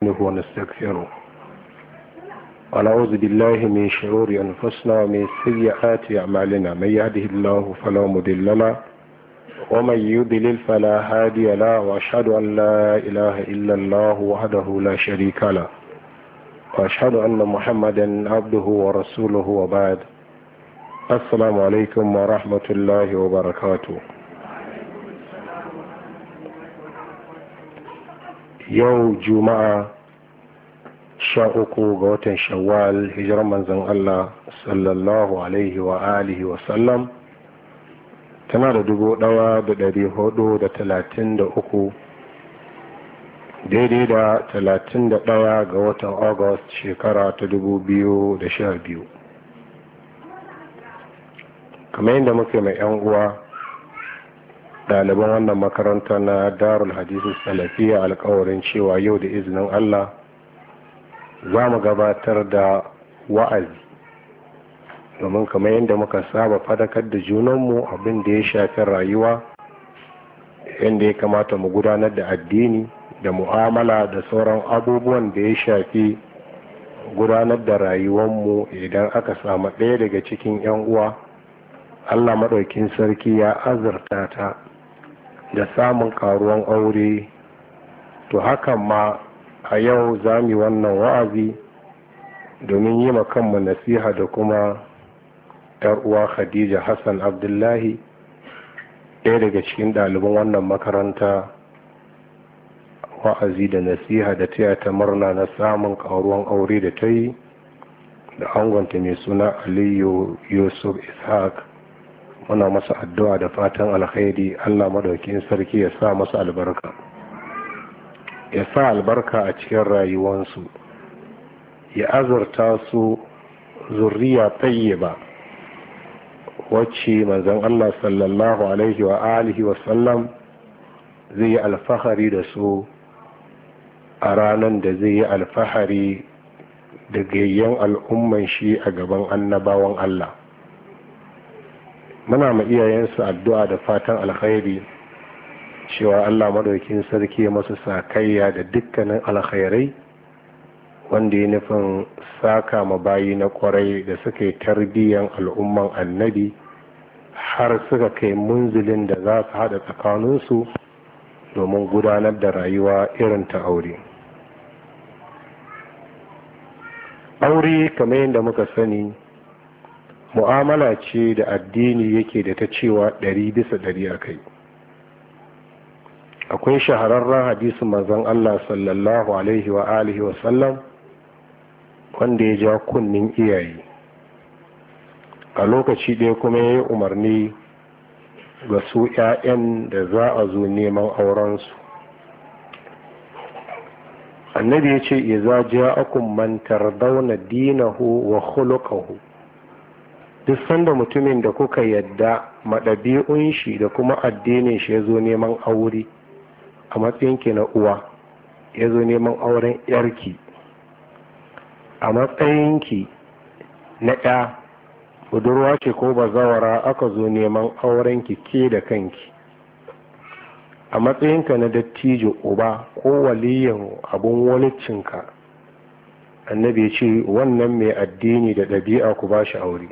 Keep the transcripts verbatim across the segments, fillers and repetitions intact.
ونستغفره ونعوذ بالله من شرور أنفسنا ومن سيئات أعمالنا من يهده الله فلا مضل له ومن يضلل فلا هادي له وأشهد أن لا إله إلا الله وحده لا شريك له وأشهد أن محمدا عبده ورسوله وبعد السلام عليكم ورحمة الله وبركاته. yau juma'a sha uku ga watan shawwal hijirar manzon Allah sallallahu alaihi wa alihi wa sallam tana da dubu ɗaya da ɗari hudu da talatin da uku daidai da talatin da ɗaya ga watan August shekara ta dubu biyu da sha biyu. Kamar yadda muke mai yan uwa ɗaliban wannan makaranta na darul hadisi salafiya alkawarin cewa yau da izinin Allah za mu gabatar da wa'azi domin kamar yadda muka saba fadakar da junanmu abin da ya shafi rayuwa, yadda ya kamata mu gudanar da addini da mu'amala da sauran abubuwan da ya shafi gudanar da rayuwanmu. Idan aka samu ɗaya daga cikin 'yan uwa Allah maɗaukin sarki ya azurta ta da samun karuwan aure, to hakan ma a yau za mu wannan wa'azi domin yi kanmu nasiha da kuma yar uwa Khadija Hassan Abdullahi, ɗaya daga cikin ɗaliban wannan makaranta, wa'azi da nasiha da taya ta murna na samun karuwan aure da ta yi da angonta mai suna Aliyu Yusuf Ishaq. Muna masa addu'a da fatan alkhairi. Allah madaukin sarki ya sa masa albarka, ya sa albarka a cikin rayuwansu, ya azurta su zurriya tayyiba wacce manzon Allah sallallahu alaihi wa alihi wa sallam zai yi alfahari da su a ranar da zai yi alfahari da gayyan al'umman shi a gaban annabawan Allah. Muna ma iyayensu addu'a da fatan alkhairi cewa Allah madaukin sarki masu sakayya da dukkanin alkhairai wanda ya nufin saka ma bayi na kwarai da suka yi tarbiyyan al'umman annabi har suka kai munzilin da za su haɗa tsakaninsu domin gudanar da rayuwa irin ta aure. Aure kamar yadda muka sani mu'amala ce da addini yake da ta cewa ɗari bisa ɗari a kai. Akwai shahararren hadisin manzon Allah sallallahu alaihi wa alihi wa sallam wanda ya ja kunnin iyaye, a lokaci ɗaya kuma ya yi umarni ga su 'ya'yan da za a zo neman aurensu. Annabi ya ce iza ja'akum man tardawna dinahu wa khuluquhu, duk sanda mutumin da kuka yadda maɗabi'un shi da kuma addinin shi ya zo neman aure a matsayinki na uwa, ya zo neman auren yarki a matsayinki na ɗa budurwa ce ko bazawara, aka zo neman aurenki ke da kanki a matsayinka na dattijo uba ko waliyin abun walicinka, annabi ya ce wannan mai addini da ɗabi'a ku ba shi aure.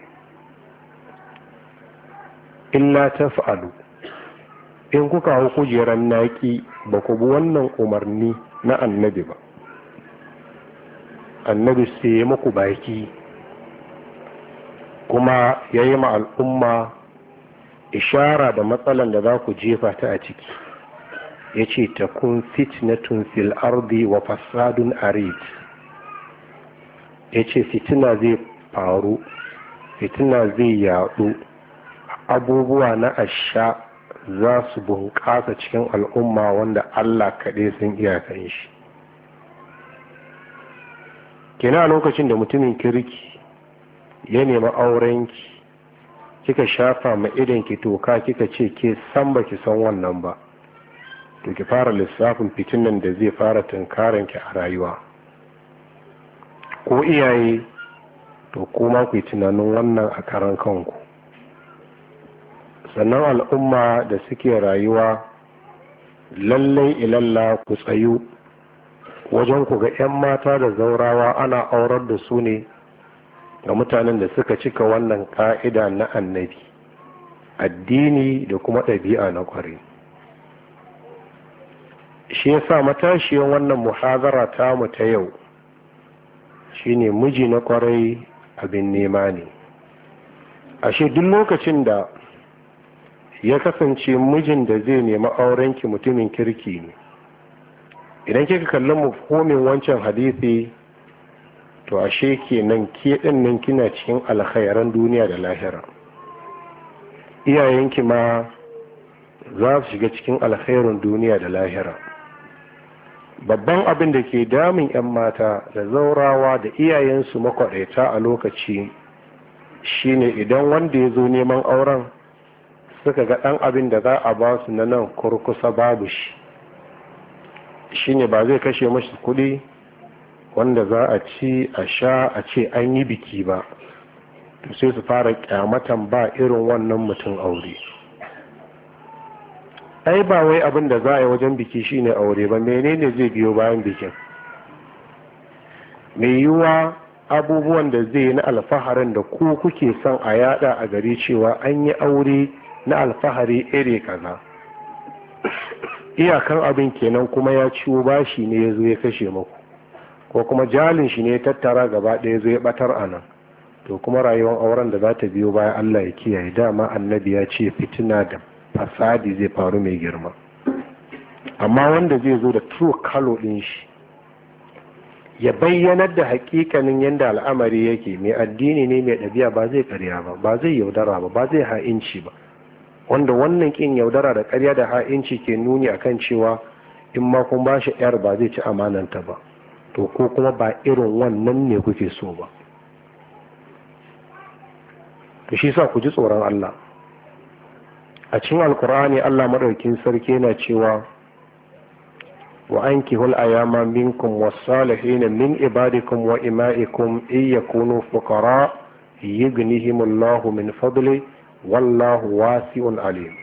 illa taf'alu, in kuka hau kujerar naki ba ku bi wannan umarni na annabi ba, annabi sai ya muku baki kuma ya yi ma al'umma ishara da matsalan da za ku jefa ta a ciki. Ya ce ta kun fitnatun fil ardi wa fasadun arid, ya ce fitina zai faru, fitina zai yaɗu, abubuwa na asha za su bunƙasa cikin al'umma wanda Allah kaɗai sun iyakan shi. Kina lokacin da mutumin kirki ya nemi aurenki, kika shafa ma idanki toka kika ce ke san baki san wannan ba, to ki fara lissafin fitinan da zai fara tunkaranki a rayuwa. Ko iyaye, to kuma ku yi tunanin wannan a karan kanku. Sannan al'umma da suke rayuwa lallai ilalla ku tsayu wajen ku ga 'yan mata da zaurawa ana aurar da su ne ga mutanen da suka cika wannan ka'ida na annabi, addini da kuma ɗabi'a na ƙware. Shi yasa matashiyar wannan muhazara ta mu ta yau shine miji na ƙwarai abin nema ne. Ashe duk lokacin da ya kasance mijin da zai nemi aurenki mutumin kirki ne, idan kika kalli mafhumin wancan hadisi, to ashe kenan ke din nan kina cikin alkhairan duniya da lahira, iyayenki ma za su shiga cikin alkhairun duniya da lahira. Babban abin da ke damun 'yan mata da zaurawa da iyayensu makwaɗaita a lokaci shine idan wanda ya zo neman auren suka ga ɗan abin da za a ba su na nan kurkusa babu shi, shine ba zai kashe mashi kuɗi wanda za a ci a sha a ce an yi biki ba, to sai su fara kyamatan ba irin wannan mutum aure. Ai ba wai abin da za a yi wajen biki shine aure ba, menene zai biyo bayan bikin? Mai yiwuwa abubuwan da zai yi na alfaharin da ku kuke son a yada a gari cewa an yi aure na alfahari iri kaza, iyakan abin kenan kuma ya ciwo bashi ne ya zo ya kashe muku, ko kuma jalin shi ne ya tattara gaba ɗaya zo ya batar a nan, to kuma rayuwar auren da za ta biyo bayan Allah ya kiyaye. Dama annabi ya ce fitina da fasadi zai faru mai girma. Amma wanda zai zo da true color ɗin shi ya bayyanar da hakikanin yadda al'amari yake, mai addini ne mai ɗabi'a, ba zai karya ba, ba zai yaudara ba, ba zai ha'inci ba, wanda wannan kin yaudara da karya da ha'inci ke nuni akan cewa in ma kun ba shi yar ba zai ci amananta ba, to ko kuma ba irin wannan ne kuke so ba. To shi sa ku ji tsoron Allah. A cikin alkur'ani Allah madaukin sarki yana cewa wa ankihul ayama minkum was-salihin min ibadikum wa ima'ikum in yakunu fuqara yughnihimullahu min fadli wallahu wasi'un alim.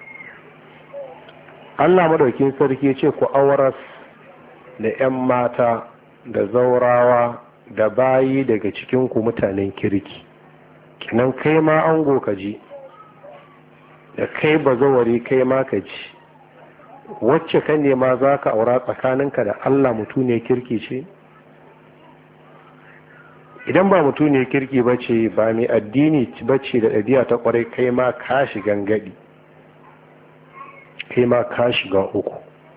Allah madaukin sarki ce ku auras da 'yan mata da zaurawa da bayi daga cikin ku mutanen kirki. Kinan kai ma ango ka ji, da kai bazawari kai ma ka ji, wacce ka nema za ka aura tsakaninka da Allah mutu ne kirki ce? Idan ba mutu ne kirki ba ce, ba mai addini ba ce da ɗabi'a ta ƙwarai, kai ma ka shiga gadi, kai ma ka shiga uku,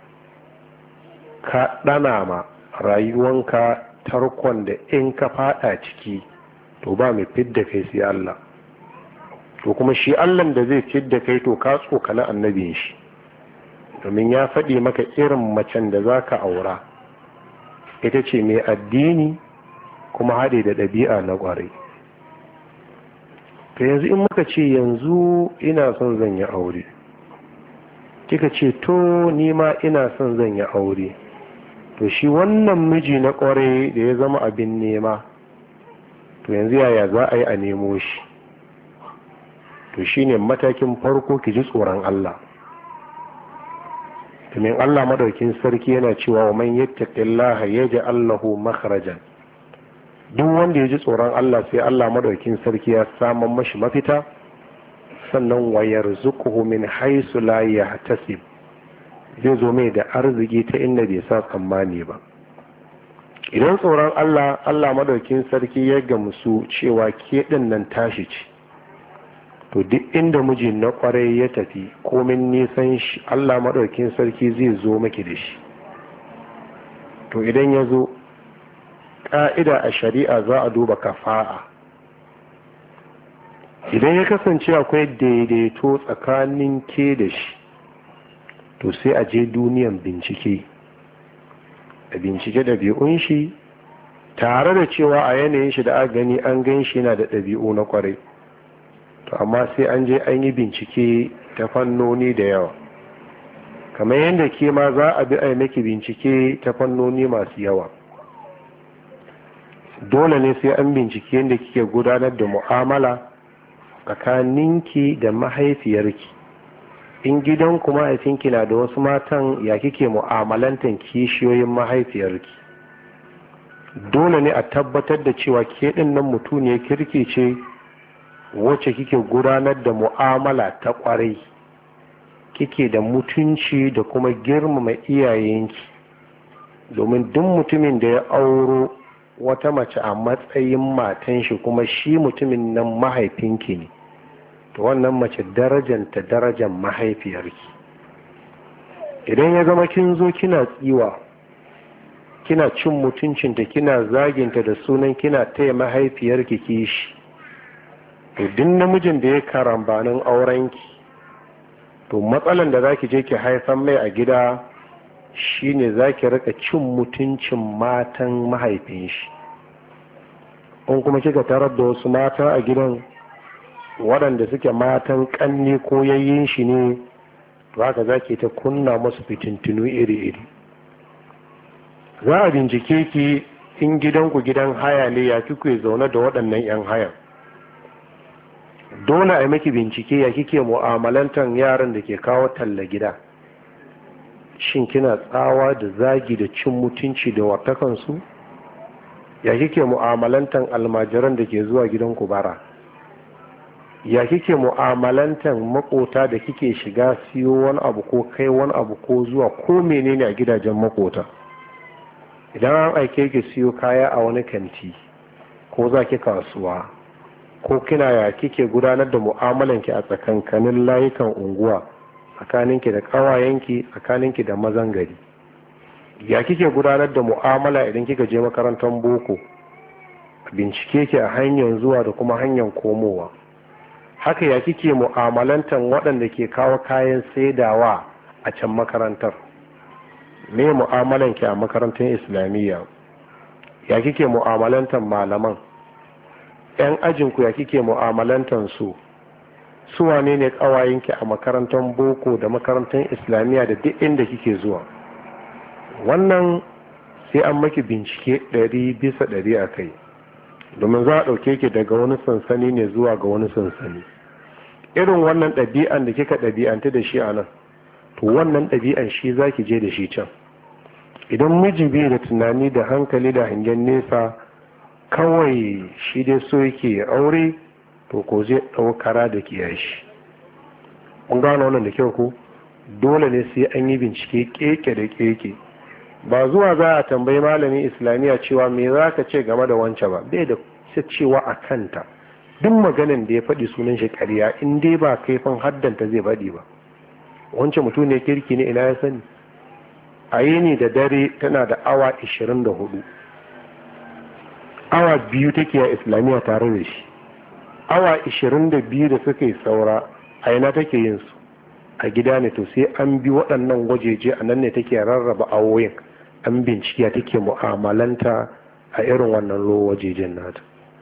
ka ɗana ma rayuwanka tarkon da in ka fada ciki to ba mai fidda kai sai Allah. To kuma shi Allah da zai fidda kai to ka tsokana annabin shi, domin ya faɗi maka irin macen da za ka aura, ita ce mai addini kuma haɗe da ɗabi'a na ƙwarai. To yanzu in muka ce yanzu ina son zan yi aure, kika ce to ni ma ina son zan yi aure, to shi wannan miji na ƙwarai da ya zama abin nema, to yanzu yaya za a yi a nemo shi? To shi ne matakin farko ki ji tsoron Allah. Domin Allah madaukin sarki yana cewa wa man yattaqillaha yaj'al lahu makhrajan. Duk wanda ya ji tsoron Allah sai Allah madaukin sarki ya samu mashi mafita, sannan wa yarzuquhu min haythu la yahtasib. Zai zo mai da arziki ta inda bai sa tsammani ba. Idan tsoron Allah, Allah madaukin sarki ya gamsu cewa ke din nan tashi ce, to duk inda miji na kwarai ya tafi komin nisan shi, Allah madaukin sarki zai zo maki da shi. To idan ya zo, ƙa'ida a shari'a za a duba kafa'a. Idan ya kasance akwai daidaito tsakanin ke da shi, to sai a je duniyan bincike. A bincike ɗabi'un shi, tare da cewa a yanayin shi da aka gani an gan shi yana da ɗabi'u na kwarai. To amma sai an je an yi bincike ta fannoni da yawa, kamar yadda ke ma za a bi a yi maki bincike ta fannoni masu yawa. Dole ne sai an bincike yadda kike gudanar da mu'amala tsakaninki da mahaifiyarki. In gidanku mahaifinki na da wasu matan, ya kike mu'amalantan kishiyoyin mahaifiyarki? dole ne a tabbatar da cewa ke ɗin nan mutuniyar kirki ce wacce kike gudanar da mu'amala ta ƙwarai, kike da mutunci da kuma girmama iyayenki, domin duk mutumin da ya auro wata mace a matsayin matan shi kuma shi mutumin nan mahaifinki ne, to wannan mace darajanta darajar mahaifiyarki. Idan ya zama kin zo kina tsiwa, kina cin mutuncinta, kina zaginta da sunan kina taya mahaifiyarki kishi, to duk namijin da ya karambanin aurenki, to matsalan da zaki je ki haifan mai a gida shine zaki rika cin mutuncin matan mahaifin shi. in kuma kika tarar da wasu mata a gidan waɗanda suke matan ƙanne ko yayyin shi ne, to haka zaki ta kunna musu fitintunu iri-iri. za a bincike ki in gidanku gidan haya ne, ya kike zaune da waɗannan 'yan hayan. dole a miki bincike ya kike mu'amalantar yaran da ke kawo talla gida. Shin kina tsawa da zagi da cin mutunci da watakansu? Ya kike mu'amalantar almajiran da ke zuwa gidanku bara? Ya kike mu'amalantar makota da kike shiga siyo wani abu ko kai wani abu ko zuwa ko menene a gidajen makota? Idan an aike ki siyo kaya a wani kanti ko za ki kasuwa, ko kina ya kike gudanar da mu'amalanki a tsakankanin layukan unguwa, tsakaninki da kawayenki, tsakaninki da mazan gari? Ya kike gudanar da mu'amala idan kika je makarantar boko? Bincike ki a hanyar zuwa da kuma hanyar komowa. Haka ya kike mu'amalantar waɗanda ke kawo kayan saidawa a can makarantar? Me mu'amalanki a makarantar islamiyya? Ya kike mu'amalantar malaman? yan ajinku ya kike mu'amalantar su? Su wane ne kawayenki a makarantar boko da makarantar islamiyya da duk inda kike zuwa? Wannan sai an maki bincike ɗari bisa ɗari a kai, domin za a ɗauke ki daga wani sansani ne zuwa ga wani sansani. Irin wannan ɗabi'an da kika ɗabi'anta da shi a nan, to wannan ɗabi'an shi za ki je da shi can. Idan miji bai da tunani da hankali da hangen nesa, kawai shi dai so yake aure, to ko zai ɗaukara da kiyashi. Kun gano wannan da kyau ko? Dole ne sai an yi bincike keke da keke. Ba zuwa za a tambayi malamin islamiyya cewa me za ka ce game da wance ba, bai da cewa a kanta. Duk maganin da ya faɗi sunan shi ƙarya, in dai ba kaifin haddanta zai faɗi ba. Wance mutum ne kirki ne, ina ya sani? A yini da dare tana da awa ishirin da hudu. Awa biyu take a islamiyya tare da shi. Awa ishirin da biyu da suka yi saura a ina take yin su? A gida ne. To sai an bi waɗannan wajeje, a nan ne take rarraba awoyin, an bincike take mu'amalanta a irin wannan wajejen nata.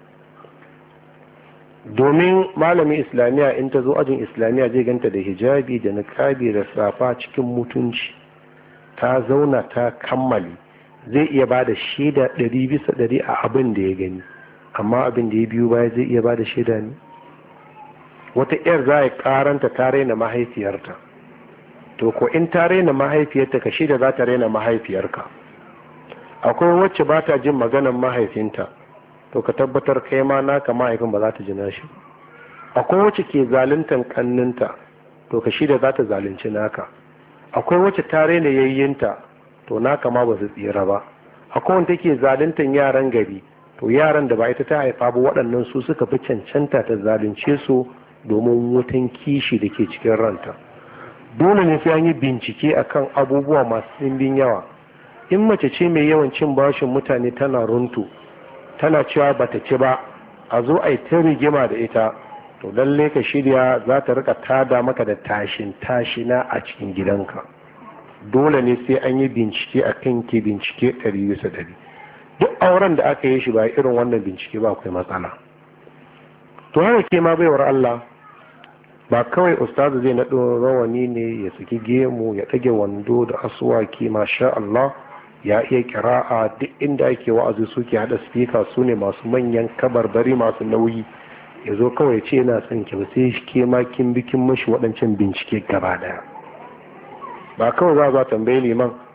Domin malamin islamiyya in ta zo ajin islamiyya zai ganta da hijabi da niqabi da safa cikin mutunci, ta zauna ta kammale, zai iya ba da shaida ɗari bisa ɗari a abin da ya gani, amma abin da ya biyu baya zai iya ba da shaida ne? Wata 'yar za a karanta ta raina mahaifiyarta, to ko in ta raina mahaifiyarta ka shida za ta raina mahaifiyarka. Akwai wacce ba ta jin maganan mahaifinta, to ka tabbatar kai ma naka mahaifin ba za ta ji nashi. Akwai wacce ke zaluntan kanninta, to ka shida za ta zalunci naka. Akwai wacce ta raina yayyinta, to naka ma ba su tsira ba. Akwai wanda take zaluntan yaran gari, to yaran da ba ita ta haifa ba waɗannan su suka fi cancanta ta zalunce su, domin wutan kishi da ke cikin ranta. Dole ne sai an yi bincike akan abubuwa masu ɗimbin yawa. In mace ce mai yawan cin bashin mutane tana runtu, tana cewa bata ci ba, a zo a yi ta rigima da ita, to lalle ka shirya za ta rika tada maka da tashin tashina a cikin gidanka. Dole ne sai an yi bincike akan ke bincike ɗari bisa ɗari. Duk auren da aka yi shi ba irin wannan bincike ba, akwai matsala. To haka ke ma baiwar Allah, ba kawai ustazu zai naɗo rawani ne ya saki gemu ya ɗage wando da asuwaki, masha Allah ya iya kira'a, duk inda ake wa'azi suke haɗa spika, su ne masu manyan kabarbari masu nauyi, ya zo kawai ce yana son ki ba, sai shi ke ma kin bikin mashi waɗancan bincike gaba ɗaya. Ba kawai za a tambayi liman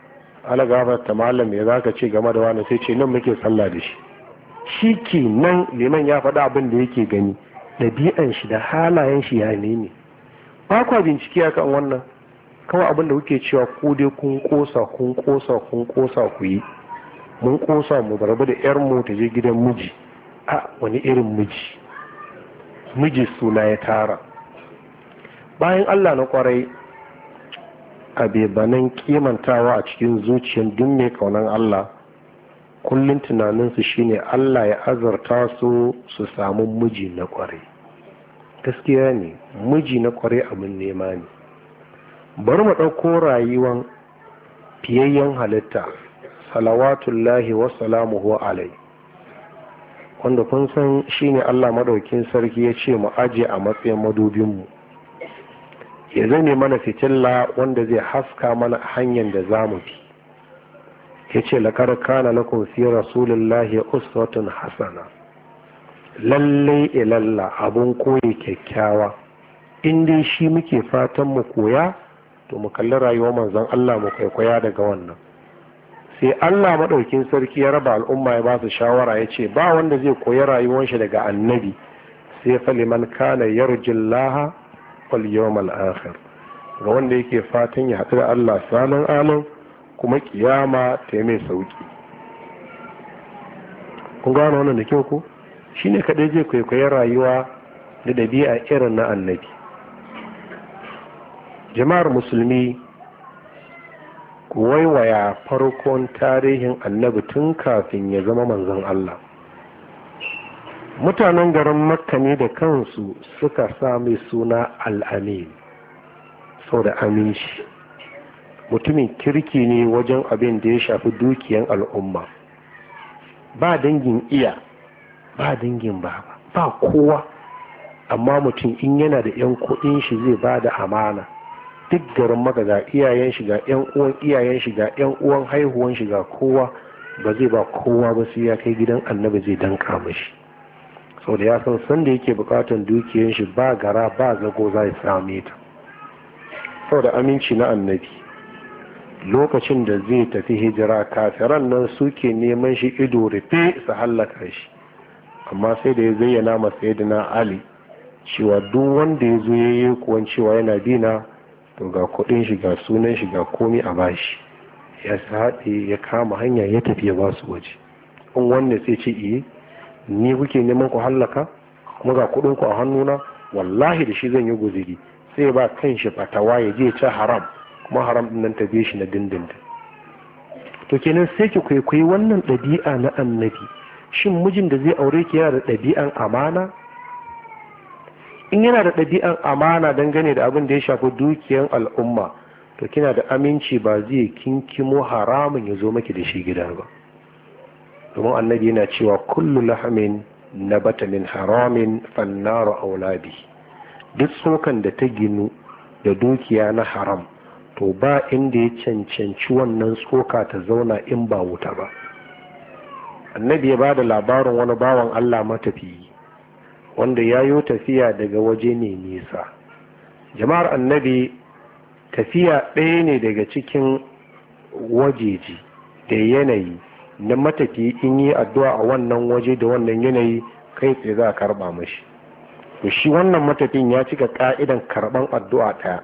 ala gafarta malam me zaka ce game da wani, sai ce nan muke sallah da shi. Shi ke nan liman ya faɗa abin da yake gani, ɗabi'an shi da halayen shi ya ne. Ba kwa bincike akan wannan, kawai abin da kuke cewa ku dai kun kosa kun kosa kun kosa ku yi, mun kosa mu barba da yar mu ta je gidan miji. A wani irin miji? Miji suna ya tara. Bayan Allah na kwarai a bebanan kimantawa a cikin zuciyar duk mai kaunan Allah, kullum tunaninsu shine Allah ya azarta su su samu miji na kwarai. Gaskiya ne, miji na kwarai abin nema ne. Bari mu ɗauko rayuwan fiyayyen halitta salawatullahi wa salamuhu alai, wanda kun san shine Allah madaukin sarki ya ce mu aje a matsayin madubinmu, ya zame mana fitilla wanda zai haska mana hanyar da za mu bi. Ya ce laƙar kana lakum fi rasulillahi uswatun hasana, lallai ilalla abun koyi kyakkyawa. In dai shi muke fatan mu koya, to mu kalli rayuwar manzon Allah mu kwaikwaya daga wannan. Sai Allah maɗaukin sarki ya raba al'umma ya ba su shawara, ya ce ba wanda zai koyi rayuwar shi daga annabi sai fa liman kana yarjullaha wal yawmal akhir, ga wanda yake fatan ya haɗu da Allah salon alam kuma kiyama ta mai sauki. Kun gano wannan da kyau ko? Shine kadai zai kwaikwayi rayuwa da dabi'a irin na annabi. Jama'ar musulmi, ku waiwaya farkon tarihin annabi tun kafin ya zama manzon Allah. Mutanen garin Makka ne da kansu suka sa mai suna Al-Amin, sau da aminci. Mutumin kirki ne wajen abin da ya shafi dukiyan al'umma. Ba dangin iya, ba dangin baba, ba kowa, amma mutum in yana da 'yan kuɗin shi zai ba da amana. Duk garin Makka ga iyayen shi ga 'yan uwan iyayen shi ga 'yan uwan haihuwan shi ga kowa, ba zai ba kowa ba sai ya kai gidan annabi zai danka mashi. Sau da ya san sanda yake bukatan dukiyan shi ba gara ba zago za ya same ta. Sau da aminci na annabi, lokacin da zai tafi hijira kafiran nan suke neman shi ido rufe su hallaka shi, amma sai da ya zayyana masa sayyidina Ali cewa duk wanda ya zo ya yi kuwan cewa yana dina, to ga kudin shi ga sunan shi ga komi a bashi. Ya haɗe ya kama hanya ya tafi ya ba su waje. In wanda sai ce iya ni kuke neman ku hallaka kuma ga kudin ku a hannuna, wallahi da shi zan yi guziri, sai ba kan shi fatawa ya je ci haram, kuma haram din nan ta bi shi na dindindin. To kenan sai ki kwaikwayi wannan ɗabi'a na annabi. Shin mijin da zai aure ki yana da ɗabi'an amana? In yana da ɗabi'an amana dangane da abin da ya shafi dukiyar al'umma, to kina da aminci ba zai kinkimo haramun ya zo maki da shi gida ba. Domin annabi yana cewa kullu lahamin nabata min haramin fannaru aulabi. Duk tsokan da ta ginu da dukiya na haram, to ba inda ya cancanci wannan tsoka ta zauna in ba wuta ba. Annabi ya ba da labarin wani bawan Allah matafiyi wanda ya yi tafiya daga waje ne nisa. Jama'ar annabi, tafiya ɗaya ne daga cikin wajeji da yanayi na matafiyi in yi addu'a a wannan waje da wannan yanayi kai tsaye za a karɓa mashi. To shi wannan matafiyin ya cika ƙa'idan karɓan addu'a ɗaya,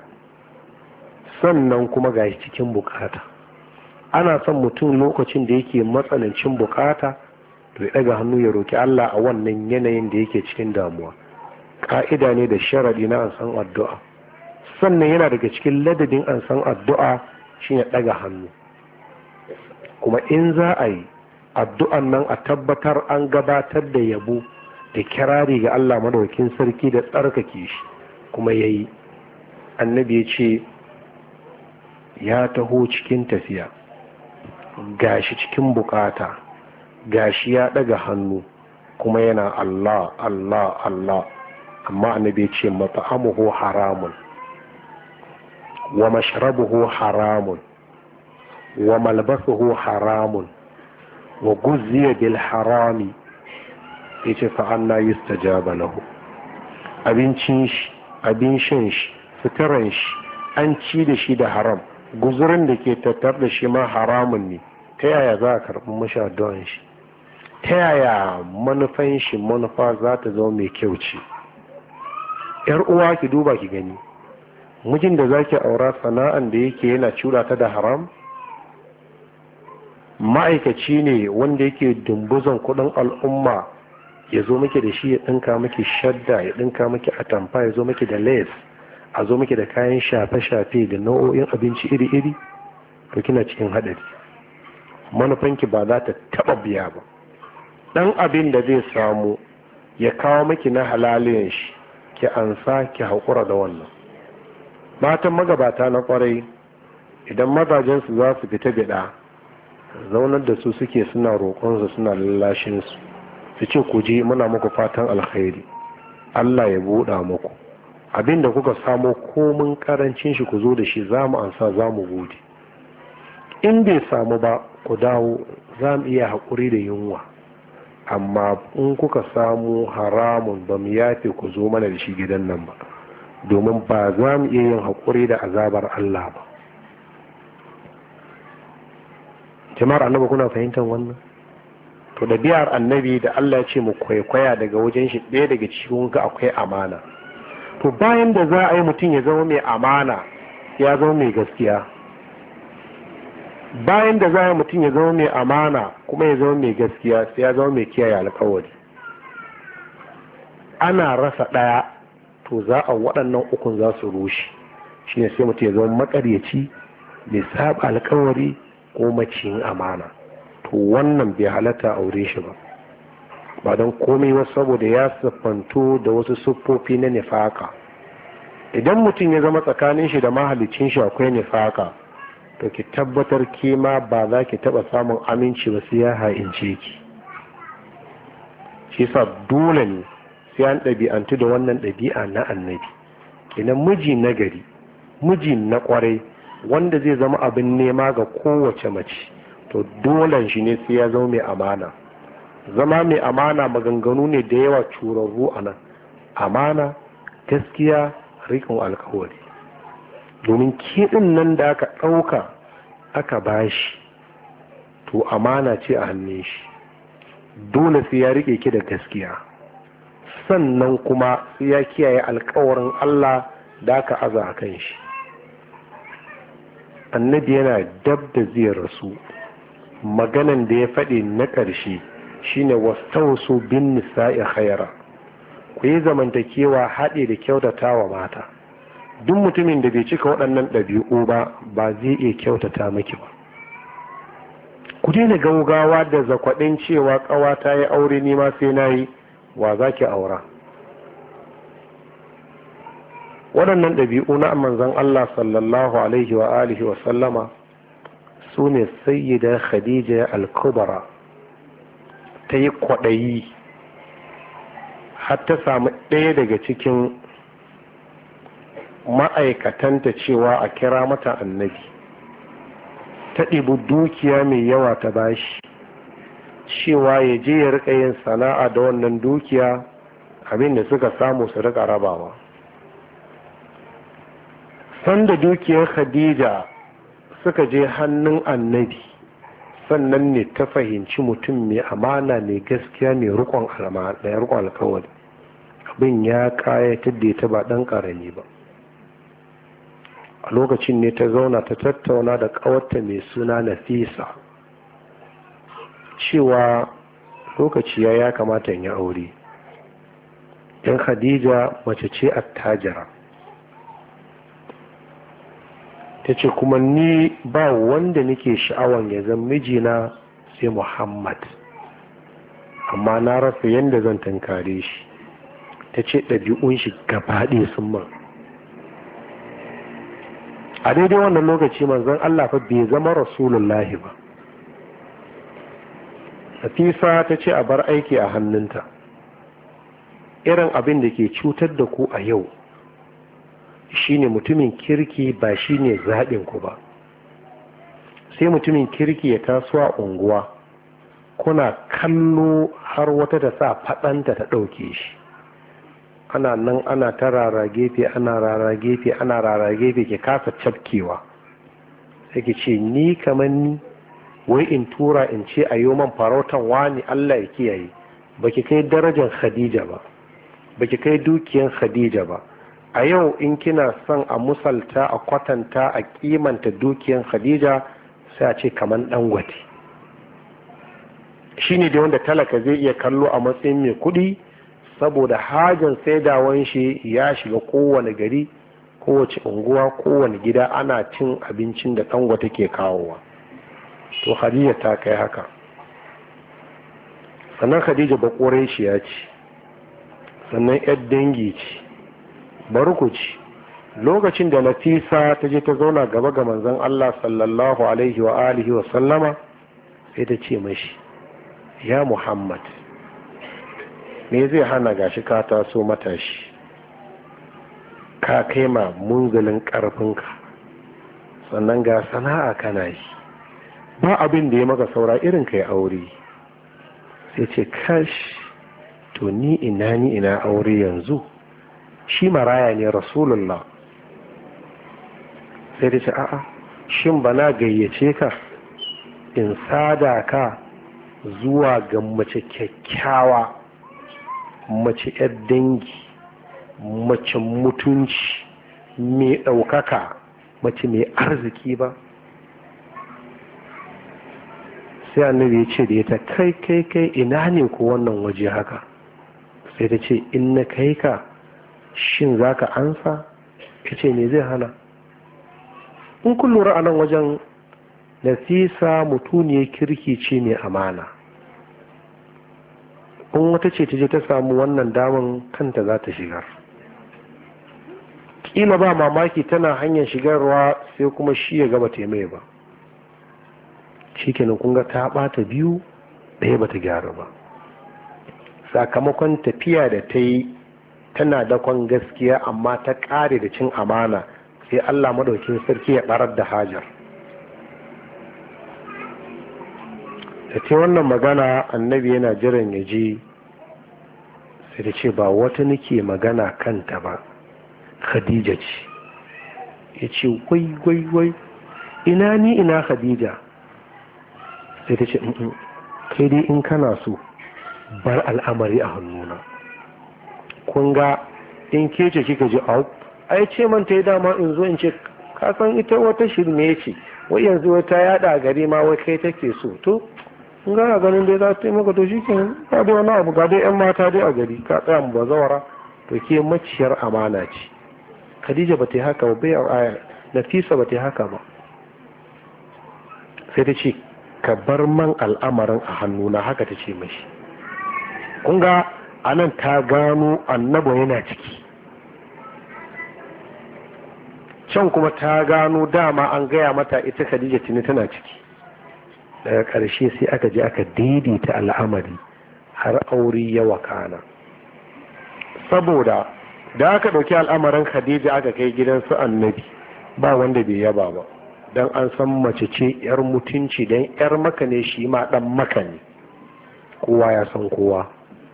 sannan kuma ga cikin bukata. Ana son mutum lokacin da yake matsanancin bukata to ya ɗaga hannu ya roki Allah a wannan yanayin da yake cikin damuwa. Ƙa'ida ne da sharaɗi na an san addu'a. Sannan yana daga cikin ladadin an san addu'a shi ya ɗaga hannu. Kuma in za a yi addu'an nan a tabbatar an gabatar da yabo da kirari ga Allah madaukakin sarki da tsarkake shi, kuma ya yi. Annabi ya ce ya taho cikin tafiya, gashi cikin bukata, gashi ya daga hannu, kuma yana Allah Allah Allah, amma annabi ce mat'amuhu haramun wa mashrabuhu haramun wa malbasuhu haramun wa guzziya bil harami, yace fa anna yustajaba lahu. Abincin shi, abin shan shi, suturan shi an ci da shi da haram, guzurin da ke tattar da shi ma haramun ne, ta yaya za a karɓi mashi addu'an shi? Ta yaya manufan shi manufa za ta zama mai kyau ce? yar uwa ki duba ki gani, mijin da zaki aura sana'an da yake yana cura ta da haram, ma'aikaci ne wanda yake dumbuzan kudin al'umma ya zo miki da shi ya dinka miki shadda, ya dinka miki atamfa, ya zo miki da lace, a zo miki da kayan shafe-shafe da nau'o'in abinci iri-iri, to kina cikin haɗari. Manufanki ba za ta taɓa biya ba. ɗan abin da zai samu ya kawo miki na halaliyan shi, ki ansa ki haƙura da wannan. Matan magabata na ƙwarai idan mazajensu za su fita biɗa, zaunar da su suke suna roƙonsu suna lallashinsu, su ce ku je muna muku fatan alkhairi, Allah ya buɗa muku abin da kuka samo komin ƙarancin shi ku zo da shi, za mu ansa, za mu gode. In bai samu ba ku dawo, za mu iya haƙuri da yunwa, amma in kuka samu haramun ba mu yafe ku zo mana da shi gidan nan ba, domin ba za mu iya yin haƙuri da azabar Allah ba. jama'ar annabi kuna fahimtar wannan? To da biyar annabi da Allah ya ce mu kwaikwaya daga wajen shi, ɗaya daga cikin ga akwai amana. To bayan da za a yi mutum ya zama mai amana, ya zama mai gaskiya. Bayan da za a yi mutum ya zama mai amana kuma ya zama mai gaskiya, sai ya zama mai kiyaye alkawari. Ana rasa ɗaya, to za a waɗannan ukun za su rushe. Shi ne sai mutum ya zama maƙaryaci, mai saba alkawari ko maciyin amana. To wannan bai halatta aure shi ba, ba don komai ba saboda ya siffanto da wasu siffofi na nifaka. Idan mutum ya zama tsakanin shi da mahalicin shi akwai nifaka, to ki tabbatar ke ma ba za ki taba samun aminci ba, sai ya ha'ince ki. shi sa dole ne sai an ɗabi'antu da wannan ɗabi'a na annabi. kenan miji na gari, miji na kwarai, wanda zai zama abin nema ga kowace mace, to dolen shi ne sai ya zama mai amana. Zama mai amana maganganu ne da yawa curarru a nan: amana, gaskiya, riƙon alkawari. Domin kiɗin nan da aka ɗauka aka bashi, to amana ce a hannun shi, dole sai ya riƙe ki da gaskiya, sannan kuma sai ya kiyaye alkawarin Allah da aka aza a kan shi. Annabi yana dab da zai rasu, maganan da ya faɗi na ƙarshe shine wastausu bin nisa'i khaira, ku yi zamantakewa haɗe da kyautata wa mata. Duk mutumin da bai cika waɗannan ɗabi'u ba, ba zai iya kyautata miki ba. Ku daina gaugawa da zakwaɗin cewa ƙawa ta yi aure, ni ma sai na yi, wa za ki aura? Waɗannan ɗabi'u na manzon Allah sallallahu alaihi wa alihi wa sallama su ne sayyida Khadija al-Kubra ta yi kwaɗayi har ta samu ɗaya daga cikin ma'aikatanta cewa a kira mata annabi. Ta ɗibi dukiya mai yawa ta bashi cewa ya je ya riƙa yin sana'a da wannan dukiya, abin da suka samu su riƙa rabawa. Sanda dukiyar Khadija suka je hannun annabi, sannan ne ta fahimci mutum mai amana, mai gaskiya, mai riƙon alkawari. Abin ya ƙayatar da ita ba ɗan ƙarami ba. A lokacin ne ta zauna ta tattauna da ƙawarta mai suna Nafisa cewa lokaci ya ya kamata in yi aure. Yan Khadija mace ce attajira, ta ce kuma ni ba wanda nake sha'awan ya zama mijina sai Muhammad, amma na rasa yadda zan tankare shi. Ta ce ɗabi'un shi gabaɗe sun man. A daidai wannan lokaci manzon Allah fa bai zama rasulullahi ba. Nafisa ta ce a bar aiki a hannunta. Irin abin da ke cutar da ku a yau shine mutumin kirki ba shine zaɓin ku ba. Sai mutumin kirki ya taso a unguwa, kuna kallo har wata ta sa faɗanta ta ɗauke shi. Ana nan ana ta rara gefe, ana rara gefe, ana rara gefe, ke kasa cafkewa. sai ki ce ni kamar ni wai in tura in ce a yi man farautan wani Allah ya kiyaye. Baki kai darajar Khadija ba, baki kai dukiyan Khadija ba. A yau in kina son a musalta a kwatanta a kimanta dukiyan Khadija sai a ce kaman Dangote. Shine da wanda talaka zai iya kallo a matsayin mai kuɗi saboda hajin saidawan shi ya shiga kowane gari, kowace unguwa, kowane gida ana cin abincin da Dangote ke kawowa. To Khadija ta kai haka. Sannan Khadija ba ya ce, sannan yar dangi ce. Bari ku ci, lokacin da Nafisa ta je ta zauna gaba ga manzon Allah sallallahu alaihi wa alihi wa sallama, sai ta ce mashi, ya Muhammad, me zai hana gashi ka taso matashi, ka kai ma munzalin ƙarfinka, sannan ga sana'a kana yi, ba abin da ya maka saura irin kai aure. Sai ce, kash, to ni ina ni ina aure yanzu, shi maraya ne Rasulullah. Sai ta ce, a'a, shin bana gayyace ka in sada ka zuwa ga mace kyakkyawa, mace yar dangi, mace mutunci, mai ɗaukaka, mace mai arziki ba? Sai annabi ya ce da ita, kai kai kai ina ne ko wannan waje haka? Sai ta ce, in na kai ka shin za ka ansa? Ya ce, me zai hana? In kun lura a nan wajen, Nafisa mutuniyar kirki ce mai amana. In wata ce ta je ta samu wannan daman kanta za ta shigar. Kila ba mamaki tana hanyar shigarwa sai kuma shi ya gaba taimai ba. Shi kenan kunga ta bata biyu, ɗaya bata gyara ba. Sakamakon tafiya da ta yi tana dakon gaskiya amma ta ƙare da cin amana, sai Allah madaukin sarki ya ɓarar da hajar. Da ce wannan magana annabi yana jiran ya ji, sai da ce ba wata nake magana kanta ba, Khadija ce. Ya ce wai wai wai ina ni ina Khadija? Sai ta ce kai dai in kana so bar al'amari a hannuna. Kun ga in ke ce kika ji au ai ce man ta yi dama in zo in ce ka san ita wata shirme ce, wai yanzu wata yada gari ma wai kai take so. To in ga ganin dai za ta yi maka to shi ke ba da wani abu, ga dai yan mata dai a gari ka tsaya mu bazawara. To ke maciyar amana ce. Khadija ba ta yi haka ba, bai aya Nafisa ba ta yi haka ba. Sai ta ce ka bar man al'amarin a hannuna, haka ta ce mashi. Kun ga anan ta gano annaba yana ciki, can kuma ta gano dama an gaya mata ita Khadija tuni tana ciki. Daga ƙarshe sai aka je aka daidaita al'amari har aure ya wakana. Saboda da aka ɗauki al'amarin Khadija aka kai gidansu annabi, ba wanda bai yaba ba, don an san mace ce 'yar mutunci, don 'yar maka ne shi ma ɗan maka ne, kowa ya san kowa.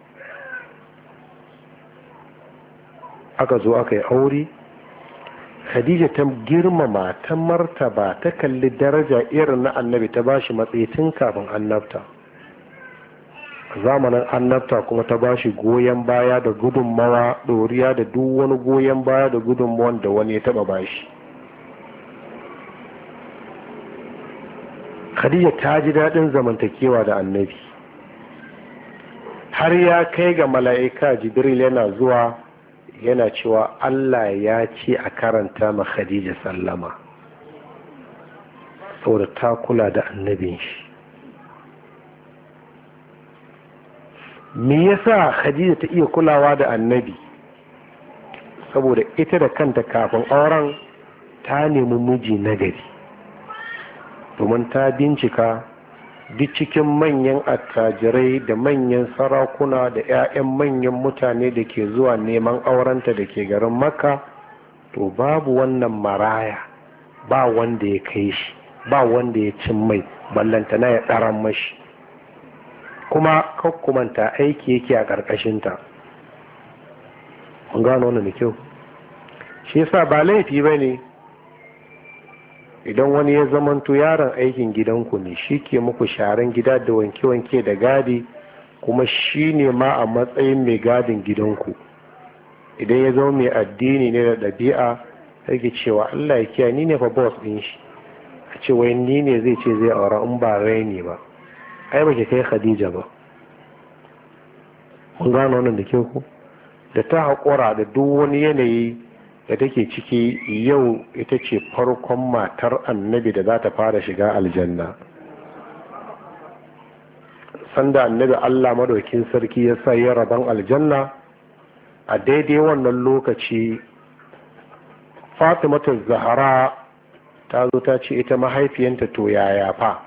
Aka zo aka yi aure, Khadija ta girmama, ta martaba, ta kalli daraja irin na annabi, ta bashi matsayi tun kafin annabta. Zamanin annabta kuma ta bashi goyon baya da gudunmawa ɗoriya da duk wani goyon baya da gudunmawan da wani ya taɓa bashi. Khadija ta ji daɗin zamantakewa da annabi, har ya kai ga mala'ika Jibril yana zuwa yana cewa Allah ya ce a karanta ma Khadija sallama, saboda ta kula da annabin shi. Me yasa Khadija ta iya kulawa da annabi? Saboda ita da kanta kafin auren ta nemi miji nagari, domin ta bincika duk cikin manyan attajirai da manyan sarakuna da 'ya'yan manyan mutane da ke zuwa neman aurenta da ke garin Makka, to babu wannan maraya, ba wanda ya kai shi, ba wanda ya cin mai, ballantana ya ɗaran mashi, kuma kakkumanta aiki yake a ƙarƙashinta. Mun gano wannan da kyau. Shi yasa ba laifi ba ne idan wani ya zamanto yaron aikin gidanku ne, shi ke muku sharan gida da wanke-wanke da gadi, kuma shi ne ma a matsayin mai gadin gidanku, idan ya zama mai addini ne da ɗabi'a, yake cewa Allah ya kiyaye ni ne fa boss din shi, a ce wai ni ne zai ce zai aura in ba raini ba, ai ba ke kai Khadija ba. mun gano wannan da kyau ku, da ta haƙura da duk wani yanayi da take ciki, yau ita ce farkon matar annabi da za ta fara shiga aljanna. Sanda annabi Allah madaukin sarki ya sa ya rabon aljanna, a daidai wannan lokaci Fatimatu Zahra ta zo ta ce ita mahaifiyanta to yaya fa,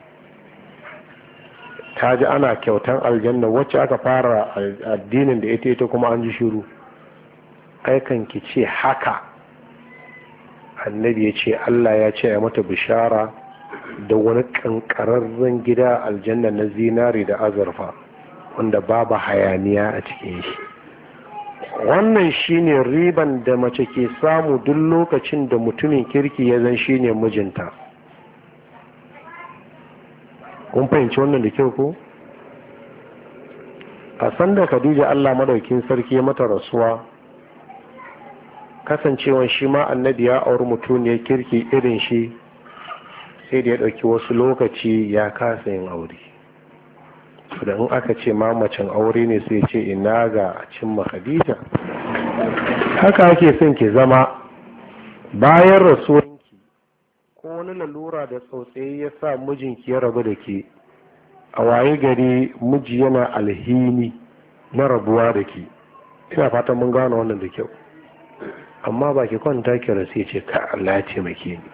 ta ji ana kyautan aljanna wacce aka fara addinin da ita ita kuma an ji shiru. Aikan ki ce haka, annabi ya ce Allah ya ce ya mata bishara da wani kankararren gida aljanna na zinari da azurfa wanda babu hayaniya a cikin shi. Wannan shine riban da mace ke samu duk lokacin da mutumin kirki ya zan shine mijinta. Kun fahimci wannan da kyau ko? A sanda Khadija Allah madaukin sarki ya mata rasuwa, kasancewan shi ma annabi ya auri mutuniyar kirki irin shi, sai da ya ɗauki wasu lokaci ya kasa yin aure. Da in aka ce mamacin aure ne sai ce ina ga cimma Khadija. Haka ake son ki zama, bayan rasuwanki ko wani lalura da tsautsayi ya sa mijinki ya rabu da ke, a waye gari miji yana alhini na rabuwa da ke. Ina fatan mun gano wannan da kyau. Amma ba ki kwanta ki rasu ce ka Allah ya taimake ni.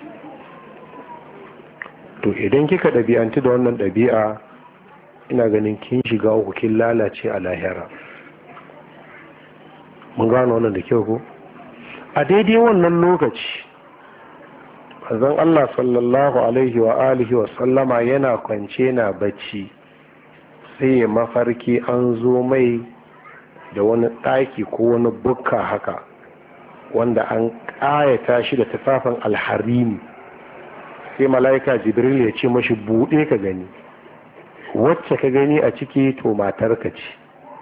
To idan kika ɗabi'anci da wannan ɗabi'a, ina ganin kin shiga uku, kin lalace a lahira. Mun gano wannan da kyau ko? A daidai wannan lokaci manzon Allah sallallahu alaihi wa alihi wa sallama yana kwance na bacci, sai ya mafarki an zo mai da wani ɗaki ko wani bukka haka wanda an ƙayata shi da tufafin alharini. Sai mala'ika Jibril ya ce mashi buɗe ka gani, wacce ka gani a ciki to matarka ce.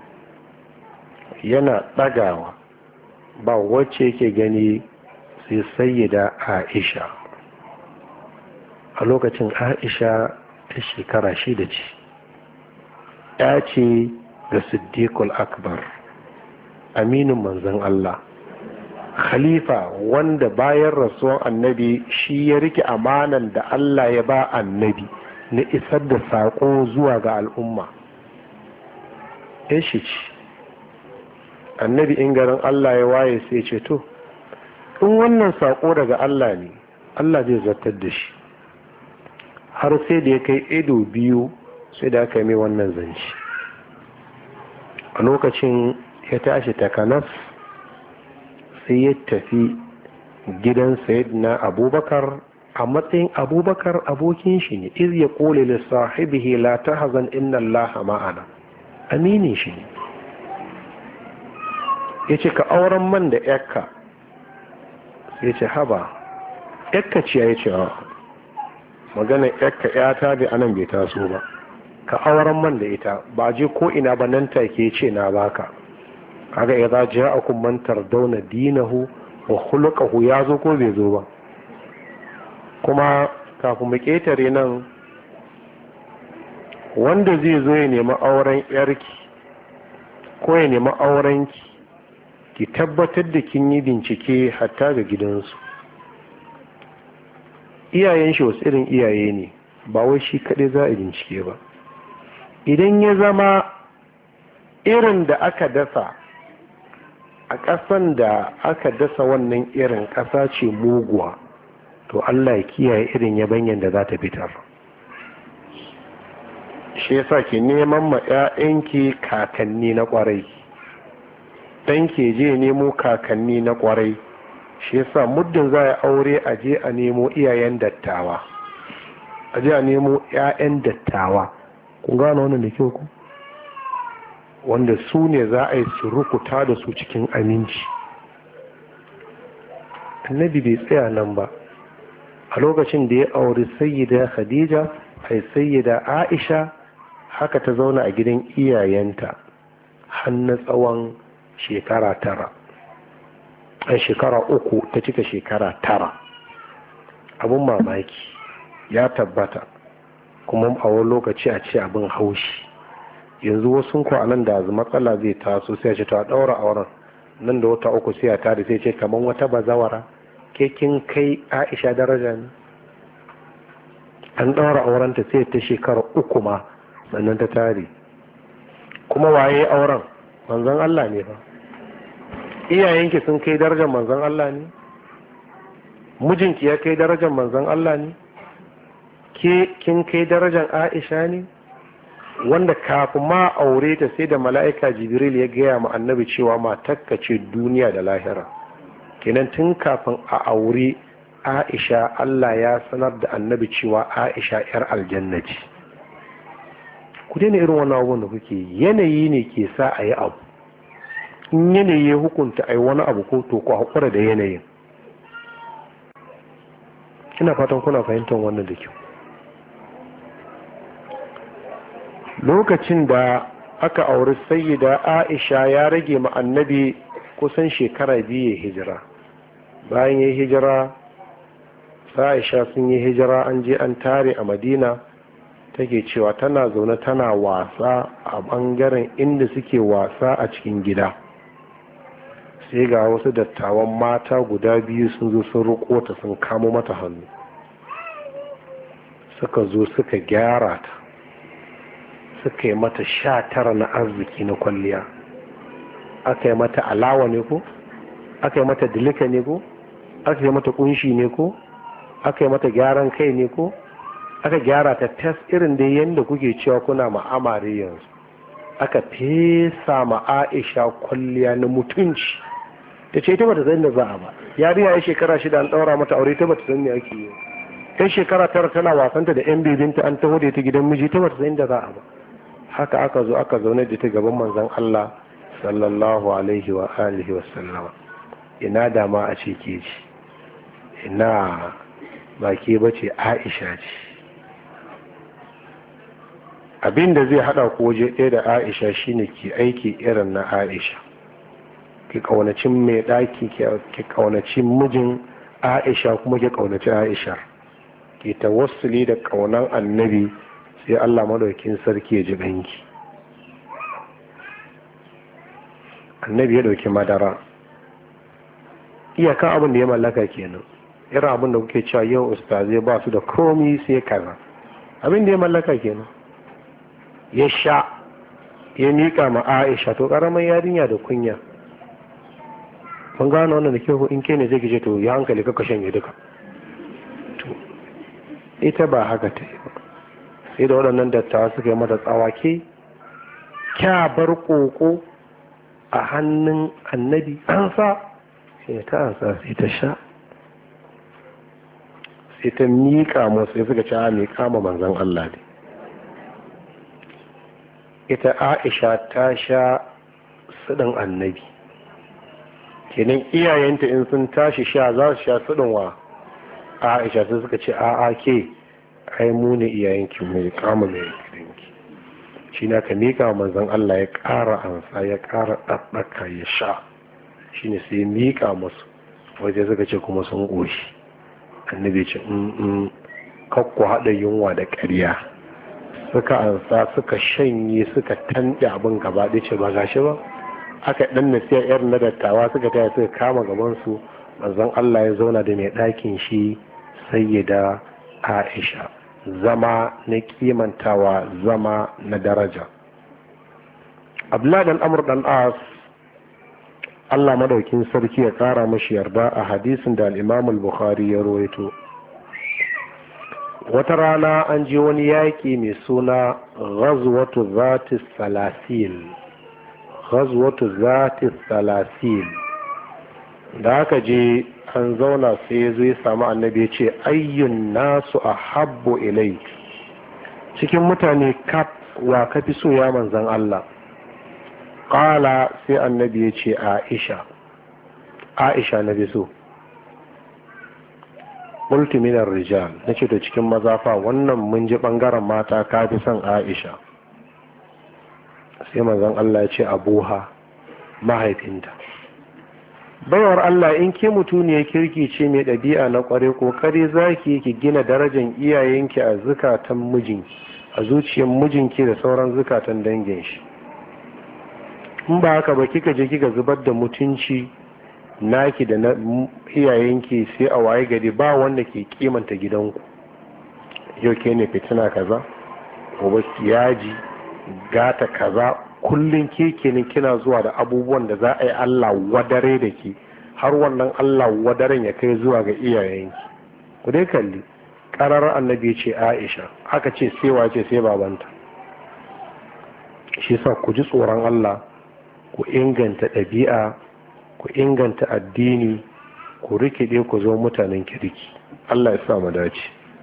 Yana ɗagawa, ba wacce yake gani sai sayyida Aisha. A lokacin Aisha ta shekara shida ce, ya ce ga Siddiqul Akbar, aminin manzon Allah, khalifa wanda bayan rasuwan annabi shi ya rike amanan da Allah ya ba annabi na isar da saƙo zuwa ga al'umma. Ya shi ce, annabi in garin Allah ya waye sai ce to, in wannan saƙo daga Allah ne, Allah zai zartar da shi. Har sai da ya kai ido biyu sai da aka yi mai wannan zance. A lokacin ya tashi takanas sai ya tafi gidan Sayyidina Abubakar a matsayin Abubakar abokin shi ne, iz ya qulu li sahibihi la tahzan inna Allaha ma'ana, aminin shi ne. Yace ka auren man da yakka, yace haba yakka ce, yace a magana yakka yata da anan bai taso ba, ka auren man da ita, ba je ko ina ba nan take ce na baka. Kaga idza ja'akum man tardawna dinahu wa khuluquhu, ya zo ko bai zo ba. Kuma kafin mu ketare nan, wanda zai zo ya nemi auren yarki ko ya nemi aurenki, ki tabbatar da kin yi bincike hatta ga gidansu. Iyayen shi wasu irin iyaye ne, ba wai shi kaɗai za a bincike ba. Idan ya zama irin da aka dasa a ƙasan da aka dasa wannan irin ƙasa ce muguwa, to Allah ya kiyaye irin yabanyan da za ta fitar. Shi yasa ki neman ma 'ya'yanki kakanni na ƙwarai, dan ke je nemo kakanni na ƙwarai. Shi yasa muddin za a aure a je a nemo iyayen dattawa, a je a nemo 'ya'yan dattawa. Kun gano wannan da kyau ku? Wanda su ne za a yi surukuta da su cikin aminci. Annabi bai tsaya nan ba, a lokacin da ya auri sayyida khadija ai sayyida aisha haka ta zauna a gidan iyayenta har na tsawon shekara tara a shekara uku ta cika shekara tara. Abun mamaki ya tabbata kuma a wani lokaci a ce abin haushi. Yanzu wasu ku a nan da matsala zai taso sai a ce ta daura auren nan da wata uku sai a tare sai ce kamar wata bazawara ke kin kai Aisha daraja ne. An daura aurenta sai ta shekara uku ma sannan ta tare. Kuma waye auren? Manzon Allah ne fa. Iyayenki sun kai darajar manzon Allah ne? Mijinki ya kai darajar manzon Allah ne? Ke kin kai darajar Aisha ne? Wanda kafin ma aure ta sai da mala'ika Jibril ya gaya ma annabi cewa matakka ce duniya da lahira. Kenan tun kafin a aure Aisha Allah ya sanar da annabi cewa Aisha yar aljanna ce. Ku daina irin wannan abubuwan da kuke, yanayi ne ke sa a yi abu. In yanayi ya hukunta a yi wani abu ko to ku haƙura da yanayin. Ina fatan kuna fahimtar wannan da kyau. Lokacin da aka auri sayyida Aisha ya rage ma annabi kusan shekara biyu ya hijira. Bayan ya hijira, Aisha sun yi hijira an je an tare a Madina, take cewa tana zaune tana wasa a bangaren inda suke wasa a cikin gida. Sai ga wasu dattawan mata guda biyu sun zo sun riko ta sun kamo mata hannu. Suka zo suka gyara ta. Suka yi mata sha tara na arziki na kwalliya. Aka yi mata alawa ne ko? Aka yi mata dilika ne ko? Aka yi mata kunshi ne ko? Aka yi mata gyaran kai ne ko? Aka gyara ta tas irin da yadda kuke cewa kuna ma'amare yanzu. Aka fesa ma Aisha kwalliya na mutunci. Ta ce ita bata san da za a ba. Yarinya ya shekara shida an ɗaura mata aure ta bata san me ake yi. Yan shekara tara tana wasanta da yan bebinta an taho da ita gidan miji ta bata san da za a ba. Haka aka zo aka zaune da ta gaban manzon Allah sallallahu alaihi wa alihi wa sallama. Ina dama a ce ke ji. Ina ba ke bace Aisha ce. Abin da zai hada ku waje ɗaya da Aisha shine ki aiki irin na Aisha. Ki kaunacin mai daki, ki kaunacin mijin Aisha kuma ki kaunaci Aisha. Ki tawassuli da kaunan annabi sai Allah madaukin sarki ya ji ganki. Annabi ya dauki madara. Iyakan abin da ya mallaka kenan. Irin abin da kuke cewa yau ustazai ba su da komi sai kaza. Abin da ya mallaka kenan. Ya sha ya miƙa ma Aisha, to ƙaramin yarinya da kunya. Kun gano wannan da kyau, in ke ne zai gije to ya hankali ka shanye duka. To ita ba haka ta yi ba. Sai da waɗannan dattawa suka yi mata tsawake, kya bar ƙoƙo a hannun annabi an sa, sai ta an sa sai ta sha. Sai ta miƙa masu sai suka ci a miƙa ma manzan Allah ne. Ita Aisha ta sha suɗin annabi. Kenan iyayenta in sun tashi sha za su sha suɗin wa Aisha, sai suka ce a'a ke ai mu ne iyayenki mai kama mai gidanki. Shi na ka miƙa manzon Allah ya ƙara ansa ya ƙara ɗaɗɗaka ya sha. Shi ne sai miƙa masu waje suka ce kuma sun ƙoshi. Annabi ce in kakku haɗa yunwa da ƙarya. Suka ansa suka shanye suka tanɗe abin gaba ɗaya ce ba gashi ba. Aka ɗan nasiya yar na dattawa suka taya suka kama gabansu. Manzon Allah ya zauna da mai ɗakin shi sayyida Aisha. Zama na kimantawa, zama na daraja. Abdullah dan Amr dan As, Allah madaukin sarki ya ƙara mashi yarda, a hadisin da al-Imam al-Bukhari ya rawaito. Wata rana an je wani yaƙi mai suna ghazwatu zati salasil. ghazwatu zati salasil. Da aka je an zauna sai ya zo ya samu annabi ya ce ayyun nasu ahabbu ilai, cikin mutane kaf wa kafi so ya manzan Allah. Qala, sai annabi ya ce Aisha. Aisha na bi so. qultu min ar-rijal, nace to cikin maza fa wannan mun ji bangaren mata ka fi son Aisha. Sai manzon Allah ya ce abuha, mahaifinta. Baiwar Allah, in ke mutuniyar kirki ce mai ɗabi'a na ƙware, kokari zaki ki gina darajar iyayenki a zukatan mijinki, a zuciyar mijinki da sauran zukatan dangin shi. In ba haka ba kika je kika zubar da mutunci naki da na iyayenki, sai a waye gari ba wanda ke kimanta gidanku. Yau ke ne fitina kaza, gobe yaji, gata kaza, kullum keke ne kina zuwa da abubuwan da za a yi Allah wadare da ke, har wannan Allah wadaren ya kai zuwa ga iyayenki. Ku dai kalli ƙarar annabi ce Aisha, aka ce sai wace sai babanta. Shi sa ku ji tsoron Allah, ku inganta ɗabi'a, ku inganta addini, ku rikide ku zo mutanen kirki. Allah ya sa mu dace.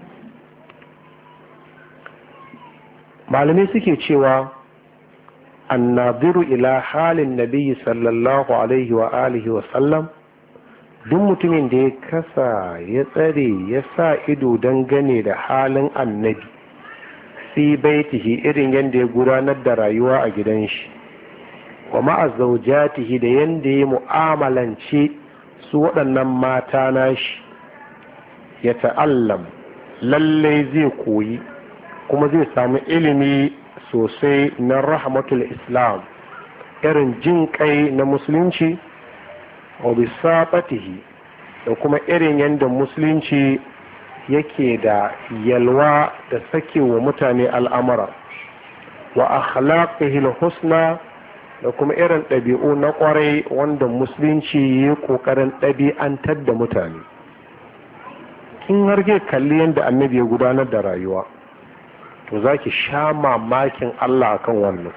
Malamai suke cewa annabiru ila halin nabiyyi sallallahu alaihi wa alihi wa sallam, duk mutumin da ya kasa ya tsare ya sa ido don gane da halin annabi fi baitihi, irin yadda ya gudanar da rayuwa a gidan shi, wa ma'a zaujatihi, da yadda ya mu'amalance su waɗannan mata nashi, ya ta'allam, lallai zai koyi kuma zai samu ilimi sosai na rahmatul islam, irin jin kai na musulunci, wa bisafatihi, da kuma irin yadda musulunci yake da yalwa da sake wa mutane al'amura, wa akhlaqihi husna, da kuma irin ɗabi'u na ƙwarai wanda musulunci ya ƙoƙarin ɗabi'antar da mutane. Kin harge kalli yadda annabi ya gudanar da rayuwa, to za ki sha mamakin Allah akan wannan.